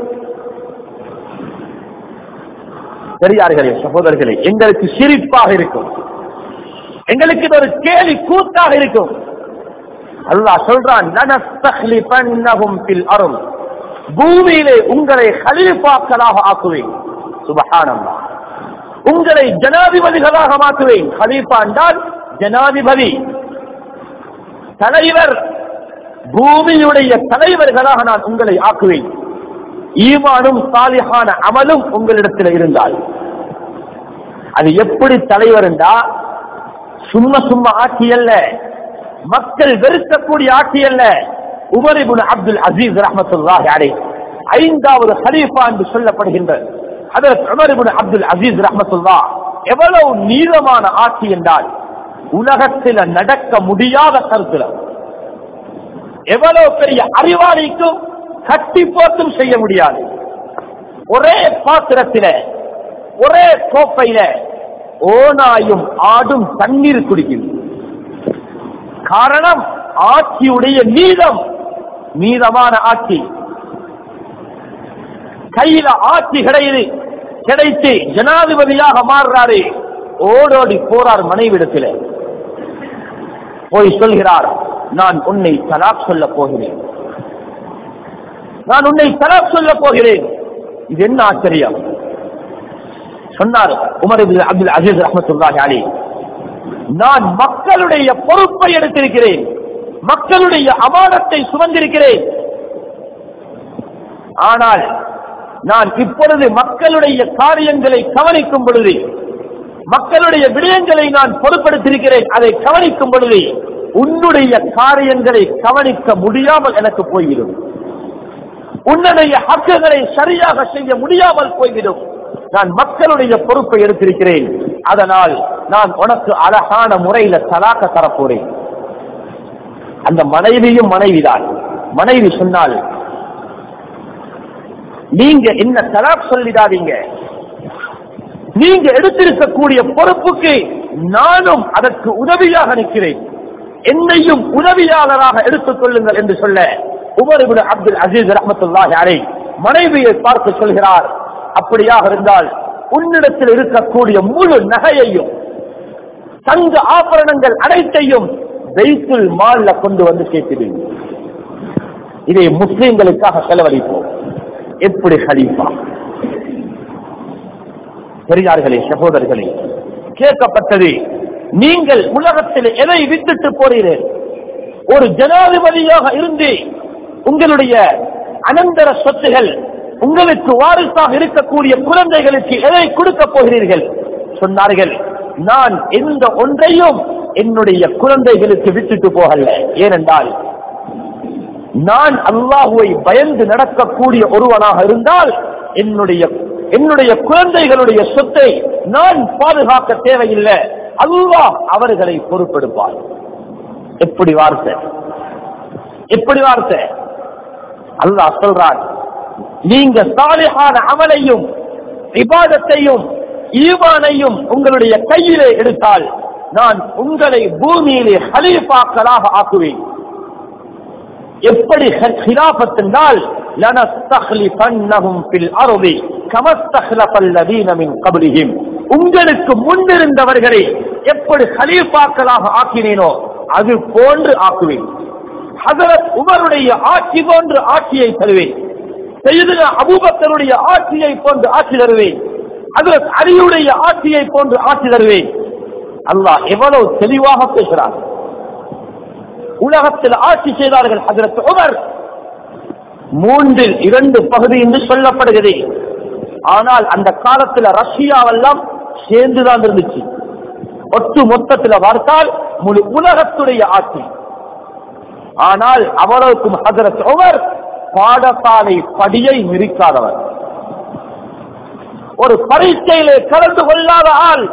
பெரியார்களே சகோதரர்களே, எங்களுக்கு சிரிப்பாக இருக்கும், எங்களுக்கு இது ஒரு கேலி கூத்தாக இருக்கும். அல்லாஹ் சொல்றான், லனஸ்தக்லிஃபன்னஹும் ஃபில் அர்த், பூமியிலே உங்களை கலீஃபாக்களாக ஆக்குவேன். சுப்ஹானல்லாஹ், உங்களை ஜனாதிபதிகளாக மாற்றுவேன். கலீஃபா என்றால் ஜனாதிபதி, தலைவர், பூமியுடைய தலைவர்களாக நான் உங்களை ஆக்குவேன். ஈமானும் சாலிஹான அமலும் உங்களிடத்தில் இருந்தால், அது எப்படி தலைவர் என்றா சும்மா சும்மா ஆட்சி அல்ல, மக்கள் வெறுக்கக்கூடிய ஆட்சி அல்ல. உமர் இப்னு அப்துல் அசீஸ் ரஹ்மத்துல்லாஹி அலைஹி ஐந்தாவது ஹலீஃபா என்று சொல்லப்படுகின்ற ஹஜ்ரத் உமர் இப்னு அப்துல் அசீஸ் ரஹ்மத்துல்லாஹ் எவ்வளவு நீளமான ஆட்சி என்றால், உலகத்தில் நடக்க முடியாத கருத்துல, எவ்வளவு பெரிய அறிவாளிக்கும் கட்டி போட்டும் செய்ய முடியாது. ஒரே பாத்திரத்தில ஒரே கோப்பையில ஓனாயும் ஆடும் தண்ணீர் குடிக்கும். காரணம் ஆட்சியுடைய நீதம், நீதமான ஆட்சி. கையில ஆட்சி கிடையாது, கிடைத்து ஜனாதிபதியாக மாறுறாரு, ஓடோடி போறார் மனைவிடத்தில், போய் சொல்கிறார், நான் உன்னை தலாக் சொல்ல போகிறேன், நான் உன்னை தலாக் சொல்ல போகிறேன். இது என்ன ஆச்சரியம்? சொன்னார் உமர் இப்னு அப்துல் அசீஸ் ரஹ்மத்துல்லாஹி அலைஹி, நான் மக்களுடைய பொறுப்பை எடுத்திருக்கிறேன், மக்களுடைய அமானத்தை சுமந்திருக்கிறேன். ஆனால் நான் இப்பொழுது மக்களுடைய காரியங்களை கவனிக்கும் பொழுது, மக்களுடைய விடயங்களை நான் பொறுப்படுத்திருக்கிறேன், அதை கவனிக்கும் பொழுது உன்னுடைய காரியங்களை கவனிக்க முடியாமல் எனக்கு போய்விடும், உன்னுடைய ஹக்குகளை சரியாக செய்ய முடியாமல் போய்விடும். நான் மக்களுடைய பொறுப்பை எடுத்திருக்கிறேன், அதனால் நான் உனக்கு அழகான முறையில தலாக்க தரப்போறேன். அந்த மனைவியும் மனைவிதான். மனைவி சொன்னால், நீங்க என்ன தலாக் சொல்லிடாதீங்க, நீங்க எடுத்திருக்கக்கூடிய பொறுப்புக்கு நானும் அதற்கு உதவியாக நிற்கிறேன், என்னையும் உதவியாளராக எடுத்துக் கொள்ளுங்கள் என்று சொல்ல உமர் இப்னு அப்துல் அசீஸ் ரஹ்மத்துல்லாஹி அலைஹி மனைவியை பார்த்து சொல்கிறார், அப்படியாக இருந்தால் உன்னிடத்தில் இருக்கக்கூடிய முழு நகையையும் தங்க ஆபரணங்கள் அனைத்தையும் பைத்துல் மால்ல கொண்டு வந்து சேர்த்திடுங்க, இதை முஸ்லிம்களுக்காக செலவழிப்போம். எப்படி ஹலீஃபா? பெரியார்களே, சகோதரர்களே, கேட்கப்பட்டது, நீங்கள் உலகத்தில் எதை விட்டுட்டு போறீர்கள்? ஒரு ஜனாதிபதியாக இருந்து உங்களுடைய அனந்தர சொத்துகள், உங்களுக்கு வாரிசாக இருக்கக்கூடிய குழந்தைகளுக்கு எதை கொடுக்க போகிறீர்கள்? சொன்னார்கள், நான் எந்த ஒன்றையும் என்னுடைய குழந்தைகளுக்கு விட்டுட்டு போகல. ஏனென்றால் நான் அல்லாஹுவை பயந்து நடக்கக்கூடிய ஒருவனாக இருந்தால் என்னுடைய என்னுடைய குழந்தைகளுடைய சொத்தை நான் பாதுகாக்க தேவையில்லை, அல்லாஹ் அவர்களை பொறுப்பெடுப்பார். எப்படி வார்த்தை, எப்படி வார்த்தை! அல்லாஹ் சொல்றான், நீங்க சாலிஹான அமலையும் இபாதத்தையும் ஈமானையும் உங்களுடைய கையிலே எடுத்தால் நான் உங்களை பூமியிலே ஹலீஃபாக்களாக ஆக்குவேன். எப்படி ஹிலாஃபத் என்றால் லனஸ்தக்லிஃபன்னஹும் ஃபில் அர்தி கமஸ்தக்லஃபல் லதீன மின் கப்லிஹிம், உங்களுக்கு முன்னிருந்தவர்களை எப்படி ஹலீஃபாக்களாக ஆக்கினேனோ அது போன்று ஆக்குவேன். ஹஜரத் உமருடைய ஆட்சி போன்று ஆட்சியை தருவேன், சய்யிதுனா அபூபக்கருடைய ஆட்சியை போன்று ஆட்சி தருவேன், ஹஜரத் அலியுடைய ஆட்சியை போன்று ஆட்சி தருவேன். அல்லாஹ் எவ்வளவு தெளிவாக பேசுகிறார். உலகத்தில் ஆட்சி செய்தார்கள் ஹஜரத் உமர். மூன்றில் இரண்டு பகுதி என்று சொல்லப்படுகிறது. ஆனால் அந்த காலத்தில் ரஷ்யாவெல்லாம் சேர்ந்துதான் இருந்துச்சு. ஒட்டு மொத்தத்தில் பார்த்தால் முழு உலகத்துடைய ஆட்சி. ஆனால் அவ்வளவுக்கும் ஹஜரத் உமர் பாடசாலை படியை மிதிக்காதவர், ஒரு பரீட்சையிலே கலந்து கொள்ளாத ஆள்.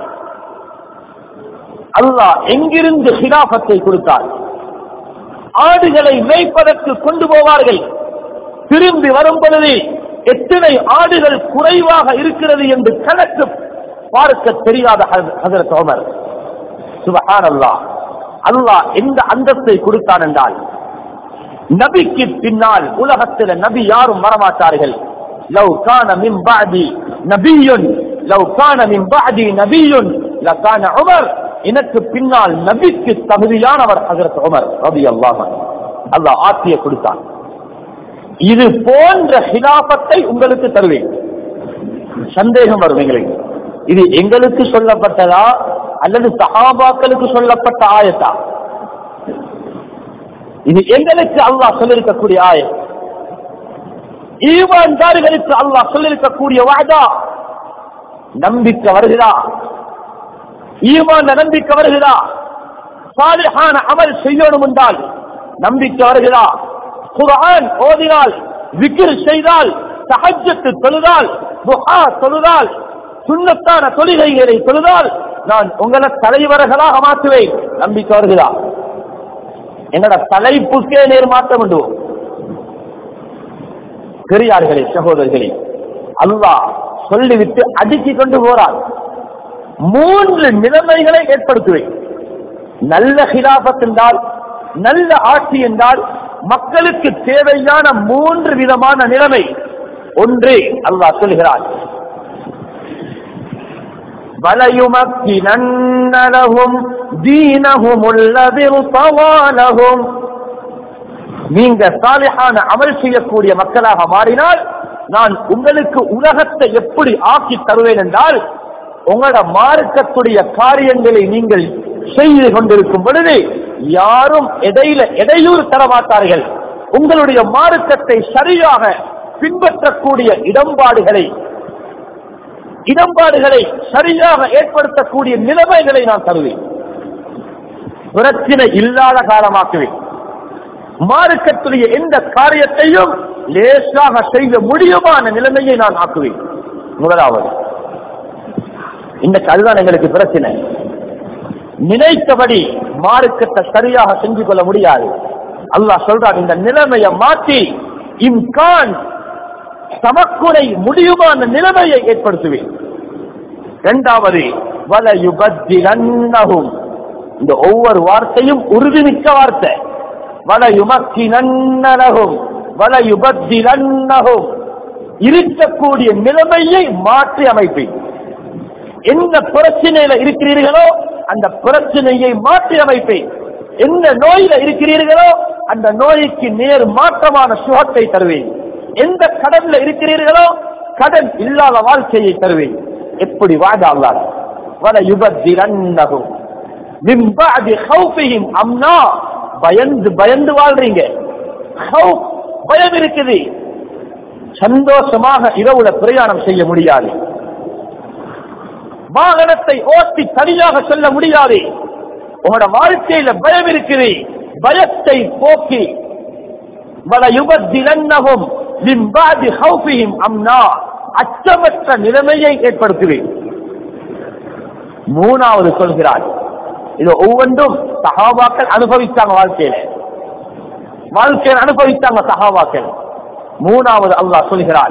அல்லாஹ் எங்கிருந்து ஹிலாஃபத்தை கொடுத்தார்? ஆடுகளை மேய்ப்பதற்கு கொண்டு போவார்கள். திரும்பி வரும் பொழுது எத்தனை ஆடுகள் குறைவாக இருக்கிறது என்று கணக்கு பார்க்க தெரியாத ஹஜரத் உமர். சுப்ஹானல்லாஹ், அல்லாஹ் எந்த அந்தஸ்தை கொடுத்தான் என்றால், நபிக்கு பின்னால் உலகத்தில் நபி யாரும் வரமாட்டார்கள். லவ் கான மின் பஅதி நபியுன் லவ் கான மின் பஅதி நபியுன் லகான உமர், எனக்கு பின்னால் நபிக்கு தகுதியானவர் ஹஜரத் உமர் ரலியல்லாஹு அன்ஹு. அல்லாஹ் ஆட்சியை கொடுத்தான். இது போன்ற ஹிலாஃபத்தை உங்களுக்கு தருவேன். சந்தேகம் வரும் எங்களுக்கு, இது எங்களுக்கு சொல்லப்பட்டதா அல்லது சஹாபாக்களுக்கு சொல்லப்பட்ட ஆயத்தா? இது எங்களுக்கு அல்லாஹ் சொல்லிருக்கக்கூடிய ஆயத். ஈமான்தாரிகளுக்கு அல்லாஹ் சொல்லிருக்கக்கூடிய வாதா. நம்பிக்கை வருகிறா? ஈமான் நம்பிக்கை வருகிறா? சாலிஹான அமல் செய்யணும் என்றால் நம்பிக்கை வருகிறா? குர்ஆன் ஓதினால், விக்ர் செய்தால், தஹஜ்ஜத் தொழுதால், துஹா தொழுதால், சுன்னத்தான தொழுகைகளை தொழுதால் நான் உங்களை தலைவர்களாக மாற்றுவேன். நம்பிக்கை வருகிறா? என்னோட தலைப்புக்கே நேர் மாற்றம் உண்டு. பெரியார்களே, சகோதரர்களே, அல்லாஹ் சொல்லிவிட்டு அடுக்கி கொண்டு போறார். மூன்று நிலைமைகளை ஏற்படுத்துவேன். நல்ல ஹிலாஃபத் என்றால், நல்ல ஆட்சி என்றால் மக்களுக்கு தேவையான மூன்று விதமான நிலைமை. ஒன்று, அல்லாஹ் சொல்கிறார், وَلَيُمَكِّنَنَّ لَهُمْ دِينَهُمُ الَّذِي ارْتَضَىٰ لَهُمْ. நீங்க சாலிஹான அமல் செய்யக்கூடிய மக்களாக மாறினால் நான் உங்களுக்கு உலகத்தை எப்படி ஆக்கி தருவேன் என்றால், உங்களோட மார்க்கத்துடைய காரியங்களை நீங்கள் செய்து கொண்டிருக்கும் பொழுது யாரும் இடையில இடையூறு தரமாட்டார்கள். உங்களுடைய மார்க்கத்தை சரியாக பின்பற்றக்கூடிய இடம்பாடுகளை இடம்பாடுகளை சரியாக ஏற்படுத்தக்கூடிய நிலைமைகளை நான் தருவேன். பிரச்சனை இல்லாத காலமாக்குவேன். மார்க்கத்துடைய எந்த காரியத்தையும் லேசாக செய்ய முடியுமான நிலைமையை நான் ஆக்குவேன். முதலாவது, இந்த அதுதான் எங்களுக்கு பிரச்சனை. நினைத்தபடி மார்க்கத்தை சரியாக செஞ்சு கொள்ள முடியாது. அல்லாஹ் சொல்றான், இந்த நிலைமையை மாற்றி இம்கான் சமக்குறை முடியுமான நிலைமையை ஏற்படுத்துவேன். இரண்டாவது, வலயுபத்திலன்னஹும், இந்த ஒவ்வொரு வார்த்தையும் உறுதிமிக்க வார்த்தை. வலயுமக்கினன்னஹும், வலயுபத்திலன்னஹும் இருக்கக்கூடிய நிலைமையை மாற்றி அமைப்பேன். எந்த பிரச்சனையில இருக்கிறீர்களோ அந்த பிரச்சனையை மாற்றி அமைப்பேன். எந்த நோயில இருக்கிறீர்களோ அந்த நோய்க்கு நேர் மாற்றமான சுகத்தை தருவேன். எந்த கடன்ல இருக்கிறீர்களோ கடன் இல்லாத வாழ்க்கையை தருவேன். எப்படி வாழ அல்லாஹ் வலயுபத்திலன்னஹும் மின் பஅதி ஹௌஃபிஹிம் அம்னா பயந்து பயந்து வாழ்றீங்க. ஹௌஃப் பயம் இருக்குது. சந்தோஷமாக இரவுல பிரயாணம் செய்ய முடியாது. வாகனத்தை ஓட்டி தனியாக செல்ல முடியாது. உங்களோட வாழ்க்கையில பயம் இருக்குது. பயத்தை போக்கி வலயுபத்திலன்னஹும் மின் பஅதி ஹௌஃபிஹிம் அம்னா அச்சமற்ற நிலைமையை ஏற்படுத்துவேன். மூணாவது சொல்கிறார், இது ஒவ்வொன்றும் சஹாபாக்கள் அனுபவித்தாங்க. வாழ்க்கையில வாழ்க்கையில் அனுபவித்தாங்க சஹாபாக்கள். மூணாவது அல்லாஹ் சொல்கிறார்,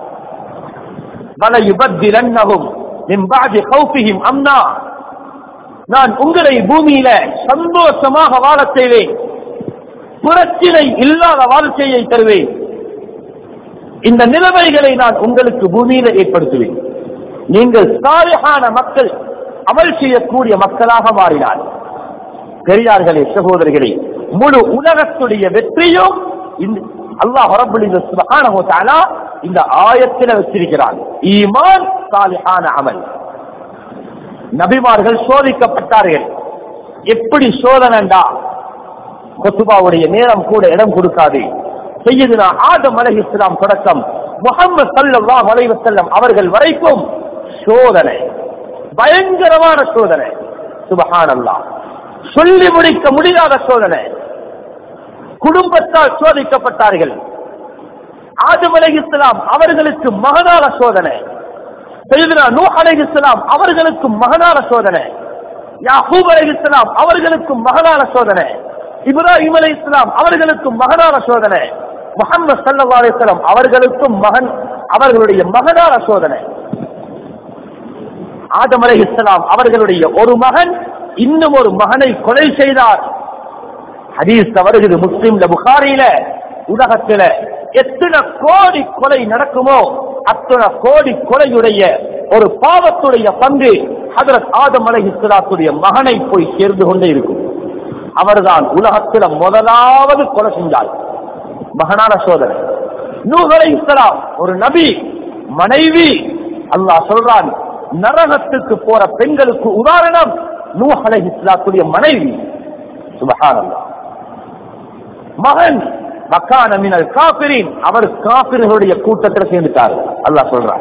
வலயுபத்திலன்னஹும் மின் பஅதி ஹௌஃபிஹிம் அம்னா நான் உங்களை பூமியில சந்தோஷமாக வாழச் செய்வேன். பிரச்சனை இல்லாத வாழ்க்கையை தருவேன். இந்த நிலைமைகளை நான் உங்களுக்கு பூமியில ஏற்படுத்துவேன். நீங்கள் சாலிஹான மக்கள், அமல் செய்யக்கூடிய மக்களாக மாறினார். பெரியார்களே, சகோதரர்களே, முழு உலகத்துடைய வெற்றியும் அல்லாஹ் ரப்பல் இஸ்ஸத் சுப்ஹானஹு வ தஆலா இந்த ஆயத்தில வச்சிருக்கிறான். ஈமான், சாலிஹான அமல். நபிமார்கள் சோதிக்கப்பட்டார்கள். எப்படி சோதனைண்டா குத்பாவுடைய நேரம் கூட இடம் கொடுக்காது. சய்யிதுனா ஆதம் அலைஹிஸ்ஸலாம் தொடக்கம் முஹம்மது ஸல்லல்லாஹு அலைஹி வஸல்லம் அவர்கள் வரைக்கும் சோதனை, பயங்கரமான சோதனை. சுப்ஹானல்லாஹ், சொல்லி முடிக்க முடியாத சோதனை. குடும்பத்தால் சோதிக்கப்பட்டார்கள். ஆதம் அலைஹிஸ்ஸலாம் அவர்களுக்கு மகனான சோதனை. சய்யிதுனா நூஹ் அலைஹிஸ்ஸலாம் அவர்களுக்கு மகனான சோதனை. யாக்கூப் அலைஹிஸ்ஸலாம் அவர்களுக்கு மகனான சோதனை. இப்ராஹிம் அலைஹிஸ்ஸலாம் அவர்களுக்கு மகனான சோதனை. முஹம்மது ஸல்லல்லாஹு அலைஹி வஸல்லம் அவர்களுக்கும் மகன் அவர்களுடைய மகனான சோதனை. ஆதம் அலைஹிஸ்ஸலாம் அவர்களுடைய ஒரு மகன் இன்னும் ஒரு மகனை கொலை செய்தார். ஹதீஸ் வருகிறது முஸ்லிம்ல, புகாரியில. உலகத்தில எத்தனை கோடி கொலை நடக்குமோ அத்தனை கோடி கொலையுடைய ஒரு பாவத்துடைய பங்கு ஹஜ்ரத் ஆதம் அலைஹிஸ்ஸலாத்துடைய மகனை போய் சேர்ந்து கொண்டே இருக்கும். அவர்தான் உலகத்தில முதலாவது கொலை செஞ்சார். மகனான சோதனை. நூஹ் அலைஹிஸ்ஸலாம் ஒரு நபி, மனைவி. அல்லாஹ் சொல்றான், நரகத்துக்கு போற பெண்களுக்கு உதாரணம் நூஹ் அலைஹிஸ்ஸலாத்துடைய மனைவி. சுப்ஹானல்லாஹ். மகன் மக்கான மினல் காஃபிரின், அவர் காஃபிர்களுடைய கூட்டத்தில் சேர்ந்துட்டார். அல்லாஹ் சொல்றார்.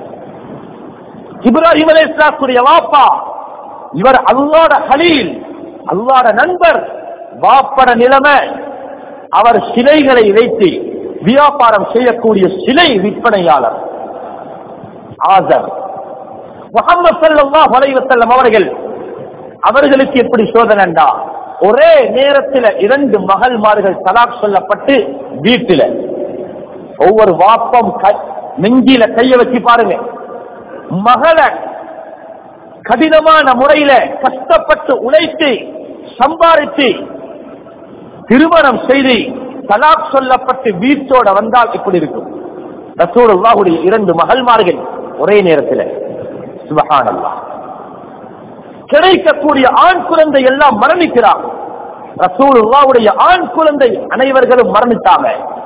இப்ராஹிம் அலைஹிஸ்ஸலாத்துடைய வாப்பா, இவர் அல்லாஹ்வுடைய ஹலீல், அல்லாஹ்வுடைய நண்பர். வாப்பட நிலைமை, அவர் சிலைகளை வைத்து வியாபாரம் செய்யக்கூடிய சிலை விற்பனையாளர். ஆசர். முஹம்மது ஸல்லல்லாஹு அலைஹி வஸல்லம் அவர்கள், அவர்களுக்கு எப்படி சோதனைண்டா, ஒரே நேரத்தில் இரண்டு மகள்மார்கள் தலாக் சொல்லப்பட்டு வீட்டில ஒவ்வொரு வாப்பம் நெஞ்சில கைய வச்சு பாருங்க. மகளை கடினமான முறையில கஷ்டப்பட்டு உழைத்து சம்பாதித்து திருமணம் செய்து தலாக் சொல்லப்பட்டு வீட்டோட வந்தால் இப்படி இருக்கும். ரசூலுல்லாஹுடைய இரண்டு மகள்மார்கள் ஒரே நேரத்தில். சுப்ஹானல்லாஹ். கிடைக்கக்கூடிய ஆண் குழந்தை எல்லாம் மரணிக்கிறார். ரசூலுல்லாஹுடைய ஆண் குழந்தை அனைவர்களும் மரணித்தாங்க.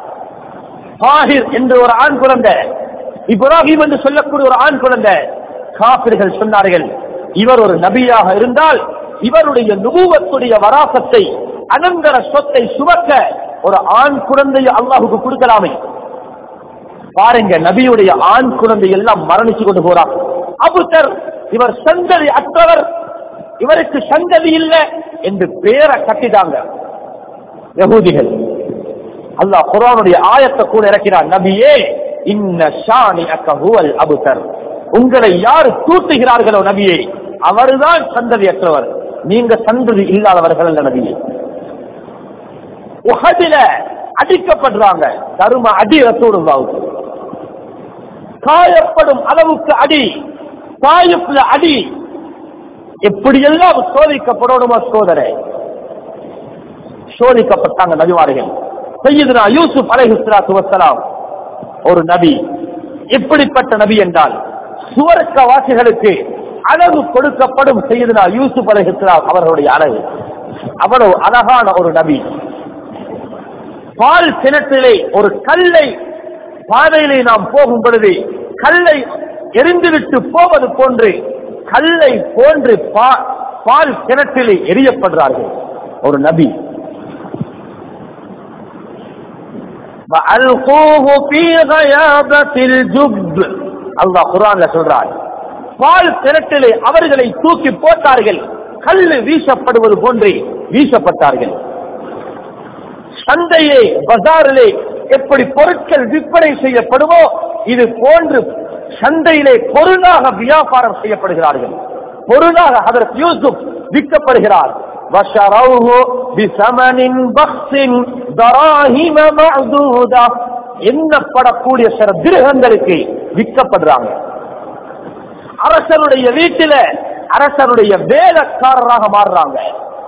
தாஹிர் என்ற ஒரு ஆண் குழந்தை, இப்ராஹிம் என்று சொல்லக்கூடிய ஒரு ஆண் குழந்தை. காபிர்கள் சொன்னார்கள், இவர் ஒரு நபியாக இருந்தால் இவருடைய நுபுவத்துடைய வராசத்தை, அனந்தர சொத்தை சுமக்க ஒரு ஆண் குழந்தையை அல்லாஹுக்கு கொடுக்கலாமே. பாருங்க, நபியுடைய ஆண் குழந்தை எல்லாம் மரணிச்சு கொண்டு போறார். அபுதர், இவர் சந்ததி அற்றவர், இவருக்கு சந்ததி இல்லை என்று பேரை கட்டிட்டாங்க யஹூதிகள். அல்லாஹ் குர்ஆனுடைய ஆயத்தை கூட இறக்கிறார். நபியே, இன்ன ஷானிஅக ஹுவல் அபுதர், உங்களை யார் தூட்டுகிறார்களோ நபியே அவர்தான் சந்ததி அற்றவர், நீங்க சந்ததி இல்லாதவர்கள் அல்ல நபியே. உஹதில அடிக்கப்படுறாங்க, தரும அடி ரசூலுல்லாஹ்வுக்கு. காயப்படும் அளவுக்கு அடி, தாயிஃப்ல அடி. எப்படியெல்லாம் சோதிக்கப்படணுமோ சோதனை. சோதிக்கப்பட்டாங்க நபிமார்கள். சையதுனா யூசுப் அலைஹிஸ்ஸலாத்து வஸ்ஸலாம் ஒரு நபி. எப்படிப்பட்ட நபி என்றால் சுவர்க்கவாசிகளுக்கு அழகு கொடுக்கப்படும் சையதுனா யூசுப் அலைஹிஸ்ஸலாம் அவர்களுடைய அழகு அவ்வளவு அழகான ஒரு நபி. பால் கிணற்றிலே ஒரு கல்லை பாதையிலே நாம் போகும் பொழுது கல்லை எரிந்துவிட்டு போவது போன்று கல்லை போன்று பால் கிணற்றிலே எரியப்படுறார்கள் ஒரு நபி. அல்லாஹ் குர்ஆன்ல சொல்றார், பால் கிணற்றிலே அவர்களை தூக்கி போட்டார்கள், கல்லு வீசப்படுவது போன்று வீசப்பட்டார்கள். சந்தையே பஜாரிலே எப்படி பொருட்கள் விற்பனை செய்யப்படுமோ இது போன்று சந்தையிலே பொருளாக வியாபாரம் செய்யப்படுகிறார்கள். பொருளாக ஹதரத் யூசுப் விற்கப்படுகிறார். எண்ணப்படக்கூடிய சில திரகங்களுக்கு விற்கப்படுறாங்க. அரசனுடைய வீட்டில அரசனுடைய வேலைக்காரராக மாறுறாங்க.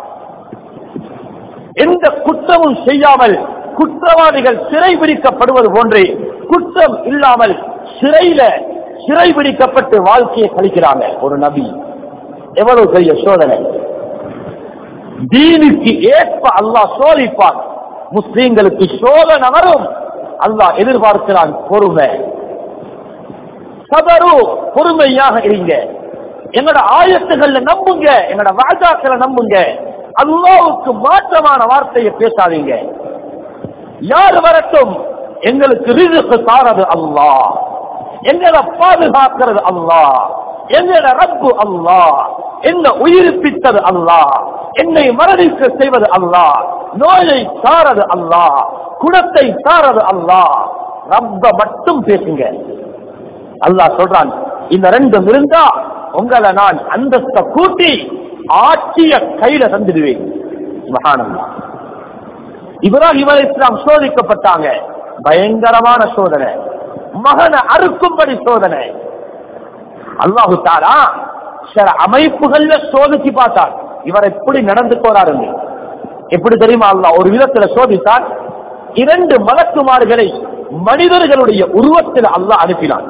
எந்த குற்றமும் செய்யாமல் குற்றவாளிகள் சிறை பிடிக்கப்படுவது போன்றே குற்றம் இல்லாமல் சிறையில சிறை பிடிக்கப்பட்டு வாழ்க்கையை கழிக்கிறாங்க ஒரு நபி. எவ்வளவு பெரிய சோதனை! தீனுக்கு ஏற்ப அல்லாஹ் சோதிப்பான். முஸ்லீம்களுக்கு சோதனை வரும், அல்லாஹ் எதிர்பார்க்கிறான் பொறுமை. சபரு, பொறுமையாக இருங்க. எங்களோட ஆயத்துகள்ல நம்புங்க, எங்களோட வாஜாக்களை நம்புங்க. அல்லாஹ்வுக்கு மாற்றமான வார்த்தையை பேசாதீங்க. யார் வரட்டும், எங்களுக்கு ரிஸ்க் தாரது அல்லாஹ், எங்களை பாதுகாக்கிறது அல்லாஹ், எங்களோட ரப்பு அல்லாஹ், என்ன உயிர்ப்பித்தது அல்லாஹ், என்னை மரணிக்க செய்வது அல்லாஹ், நோயை தாரது அல்லாஹ், குணத்தை தாரது அல்லாஹ். ரப்ப மட்டும் பேசுங்க. அல்லாஹ் சொல்றான், இந்த ரெண்டும் இருந்தா உங்களை நான் அந்தஸ்த கூட்டி ஆட்சிய கையில தந்துடுவேன். சுப்ஹானல்லாஹ். இப்ராஹிம் அலைஹிஸ்ஸலாம் சோதிக்கப்பட்டாங்க, பயங்கரமான சோதனை, மகனை அறுக்கும்படி சோதனை. அல்லாஹு தஆலா சில அமைப்புகள்ல சோதிச்சு பார்த்தார், இவர் எப்படி நடந்து போறாரு. எப்படி தெரியுமா? அல்லாஹ் ஒரு விதத்துல சோதித்தார். இரண்டு மலக்குமார்களை மனிதர்களுடைய உருவத்தில் அல்லாஹ் அனுப்பினான்.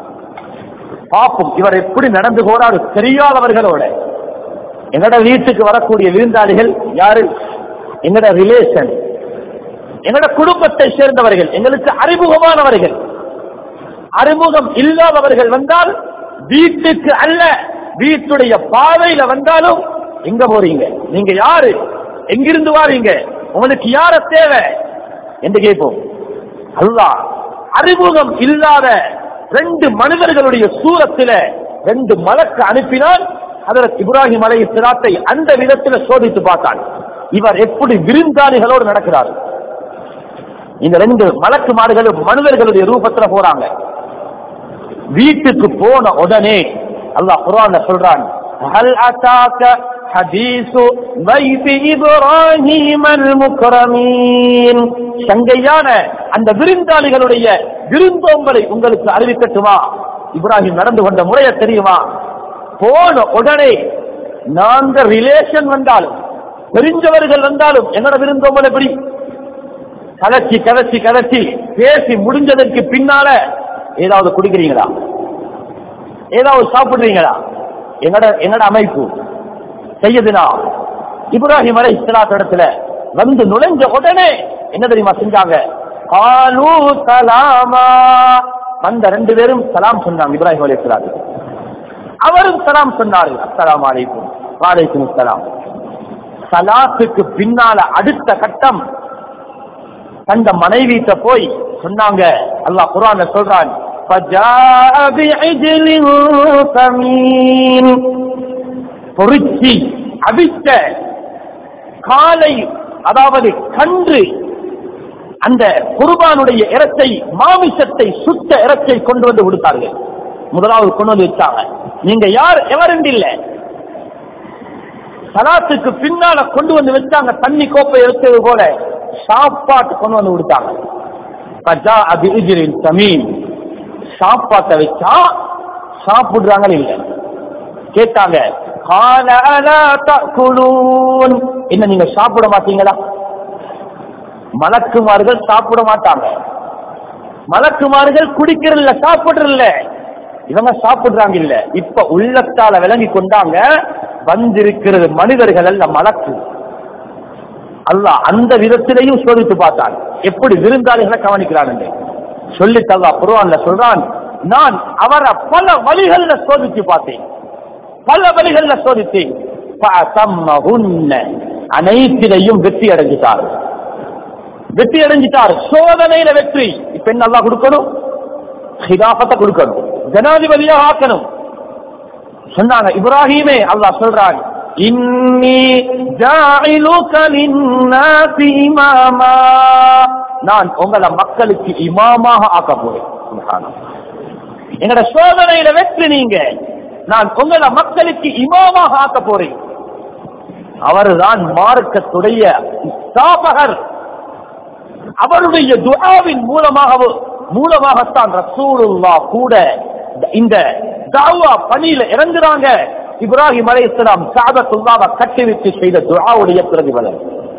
பாப்போம் இவர் எப்படி நடந்து போறாரு தெரியாதவர்களோட. எங்கட வீட்டுக்கு வரக்கூடிய விருந்தாளிகள் யாரு? எங்கட ரிலேஷன், எங்கட குடும்பத்தை சேர்ந்தவர்கள், எங்களுக்கு அறிமுகமானவர்கள். அறிமுகம் இல்லாதவர்கள் வந்தால் வீட்டுக்கு அல்ல, வீட்டுடைய பாதையில வந்தாலும் எங்க போறீங்க, நீங்க யாரு, எங்கிருந்து வாரீங்க, உங்களுக்கு யார தேவை என்று கேட்போம். அல்லாஹ் அறிமுகம் இல்லாத ரெண்டு மனிதர்களுடைய சூரத்தில ரெண்டு மலக்கு அனுப்பினால் ஹதரத் இப்ராஹிம் அலைஹிஸ்ஸலாத்தை அந்த விதத்தில் சோதித்து பார்த்தான். இவர் எப்படி விருந்தாளிகளோடு நடக்கிறார். இந்த ரெண்டு மலக்கு மாடுகளும் மனிதர்களுடைய ரூபத்துல போறாங்க. வீட்டுக்கு போன உடனே அல்லாஹ் குர்ஆன்ல சொல்றான், ஹல் அதாக ஹதீஸு வைபி இப்ராஹீம் அல் முக்ரமீன். சங்கையான அந்த விருந்தாளிகளுடைய விருந்தோம்பலை உங்களுக்கு அறிவிக்கட்டுமா? இப்ராஹிம் நடந்து கொண்ட முறையை தெரியுமா? போன உடனே நாங்க ரிலேஷன் வந்தாலும் தெரிஞ்சவர்கள் வந்தாலும் என்னோட விருந்தோம்பல் எப்படி? கலச்சி கலச்சி கலச்சி பேசி முடிஞ்சதற்கு பின்னால ஏதாவது குடிக்கிறீங்களா, ஏதாவது சாப்பிடுறீங்களா? எங்கட எங்கட அமைப்பு செய்யுதுனா இப்ராஹிம் அலைஹிஸ்ஸலாத்து இடத்துல வந்து நுழைஞ்ச உடனே என்ன தெரியுமா செஞ்சாங்க? காலூ சலாமா. வந்த ரெண்டு பேரும் சலாம் சொன்னாங்க இப்ராஹிம் அலைஹிஸ்ஸலாத்து. அவரும் சலாம் சொன்னார்கள், அஸ்ஸலாமு அலைக்கும். வலைக்கும் அஸ்ஸலாம். சலாத்துக்கு பின்னால அடுத்த கட்டம் தந்த மனைவிட்ட போய் சொன்னாங்க. அல்லாஹ் குர்ஆன்ல சொல்றான், فجاء بعجل سمين. பொரிச்சி அவித்த காலை, அதாவது கன்று, அந்த குர்பானுடைய இறைச்சை, மாமிசத்தை, சுத்த இறைச்சை கொண்டு வந்து கொடுத்தார்கள். முதலாவது கொண்டு வந்து வச்சாங்க. நீங்க யார் எவரெண்டு இல்ல, சலாத்துக்கு பின்னால கொண்டு வந்து வச்சாங்க. தண்ணி கோப்பை எடுத்தது போல சாப்பாட்டு கொண்டு வந்து கொடுத்தாங்க. சாப்பாட்டை வச்சா சாப்பிடுறாங்க இல்ல, கேட்டாங்க, என்ன நீங்க சாப்பிட மாட்டீங்களா? மலக்குமார்கள் சாப்பிட மாட்டாங்க, மலக்குமார்கள் குடிக்கிறதில்ல, சாப்பிடுறதில்ல, இவங்க சாப்பிடுறாங்க இல்ல. இப்ப உள்ளத்தால விளங்கி கொண்டாங்க வந்திருக்கிறது மனிதர்கள் அல்ல மலக்கு. அல்லாஹ் அந்த விதத்திலையும் சோதித்து பார்த்தான். எப்படி விருந்தாளிகளை கவனிக்கிறான் சொல்லிட்டு அல்லாஹ் குர்ஆன்ல சொல்றான், நான் அவரை பல வழிகள்ல சோதித்து பார்த்தேன், பல வழிகள்ல சோதித்தேன். அனைத்திலையும் வெற்றி அடைஞ்சிட்டார், வெற்றி அடைஞ்சிட்டார். சோதனையில வெற்றி. இப்ப என்ன அல்லாஹ் கொடுக்கணும்? ஹிலாஃபத்தை கொடுக்கணும், ஜனாதிபதியாக ஆக்கணும். சொன்னாங்க இப்ராஹீமே, அல்லாஹ் சொல்றான், இன்னி ஜாஇலுக லின்னாஸி இமாமா, நான் உங்களை மக்களுக்கு இமாமாக ஆக்க போறேன். சுப்ஹானல்லாஹ். எங்கட சோதனையில வெற்றி நீங்க, நான் உங்களை மக்களுக்கு இமாமாக ஆக்க போறேன். அவர்தான் மார்க்கத்துடைய ஸ்தாபகர். அவருடைய துஆவின் மூலமாக மூலமாகத்தான் ரசூலுல்லாஹ் கூட இந்த தஅவா பணியில இறங்குறாங்க. இப்ராஹிம் அலைஹிஸ்ஸலாம் கஅபத்துல்லாஹ்வை கட்டிவிட்டு செய்த துஆவுடைய பிரதிபலன்.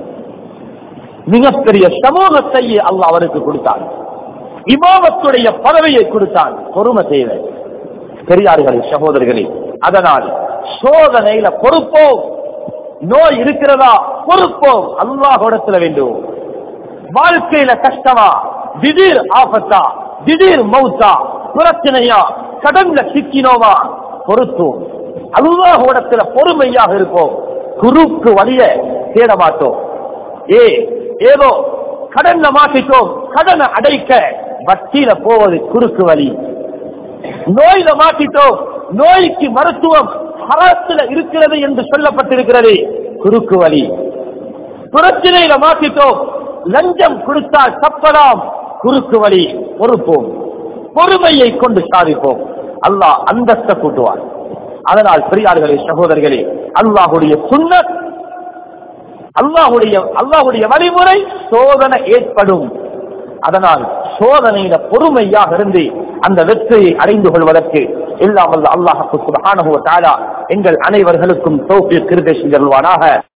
மிகப்பெரிய சமூகத்தை அல்லாஹ் அவருக்கு கொடுத்தான், இமாமத்துடைய பதவியை கொடுத்தான். பொறுமை செய்த பெரியார்களே, சகோதரர்களே, அதனால் சோதனையில பொறுப்போம். நோய் இருக்கிறதா? பொறுப்போம், அல்லாஹ்விடத்துல வேண்டும். வாழ்க்கையில கஷ்டமா? திடீர் ஆபத்தா? திடீர் மௌத்தா? பிரச்சனையா? கடன்ல சிக்கினோமா? பொறுத்தோம், அல்லாஹ்விடத்துல பொறுமையாக இருப்போம். குறுக்கு வழிய தேட மாட்டோம். ஏ ஏதோ கடன்ல மாட்டிட்டோம், கடனை அடைக்க வட்டியில போவது குறுக்கு வழி. நோயில மாட்டிட்டோம், நோய்க்கு மருத்துவம் ஹராத்துல இருக்கிறது என்று சொல்லப்பட்டிருக்கிறது, குறுக்கு வழி. பிரச்சனையில மாட்டிட்டோம், லஞ்சம் கொடுத்தால் தப்பலாம், குறுக்கு வழி. பொறுப்போம், பொறுமையை கொண்டு சாதிப்போம், அல்லாஹ் அந்தஸ்தை கூட்டுவார். அதனால் பெரியார்களே, சகோதரர்களே, அல்லாஹுடைய சுன்னத், அல்லாஹுடைய அல்லாஹுடைய வழிமுறை சோதனை ஏற்படும். அதனால் சோதனையில பொறுமையாக இருந்து அந்த வெற்றியை அடைந்து கொள்வதற்கு எல்லாம் வல்ல அல்லாஹ் சுப்ஹானஹு வ தஆலா எங்கள் அனைவர்களுக்கும் தௌஃபீக் கிருபை செய்தருள்வானாக.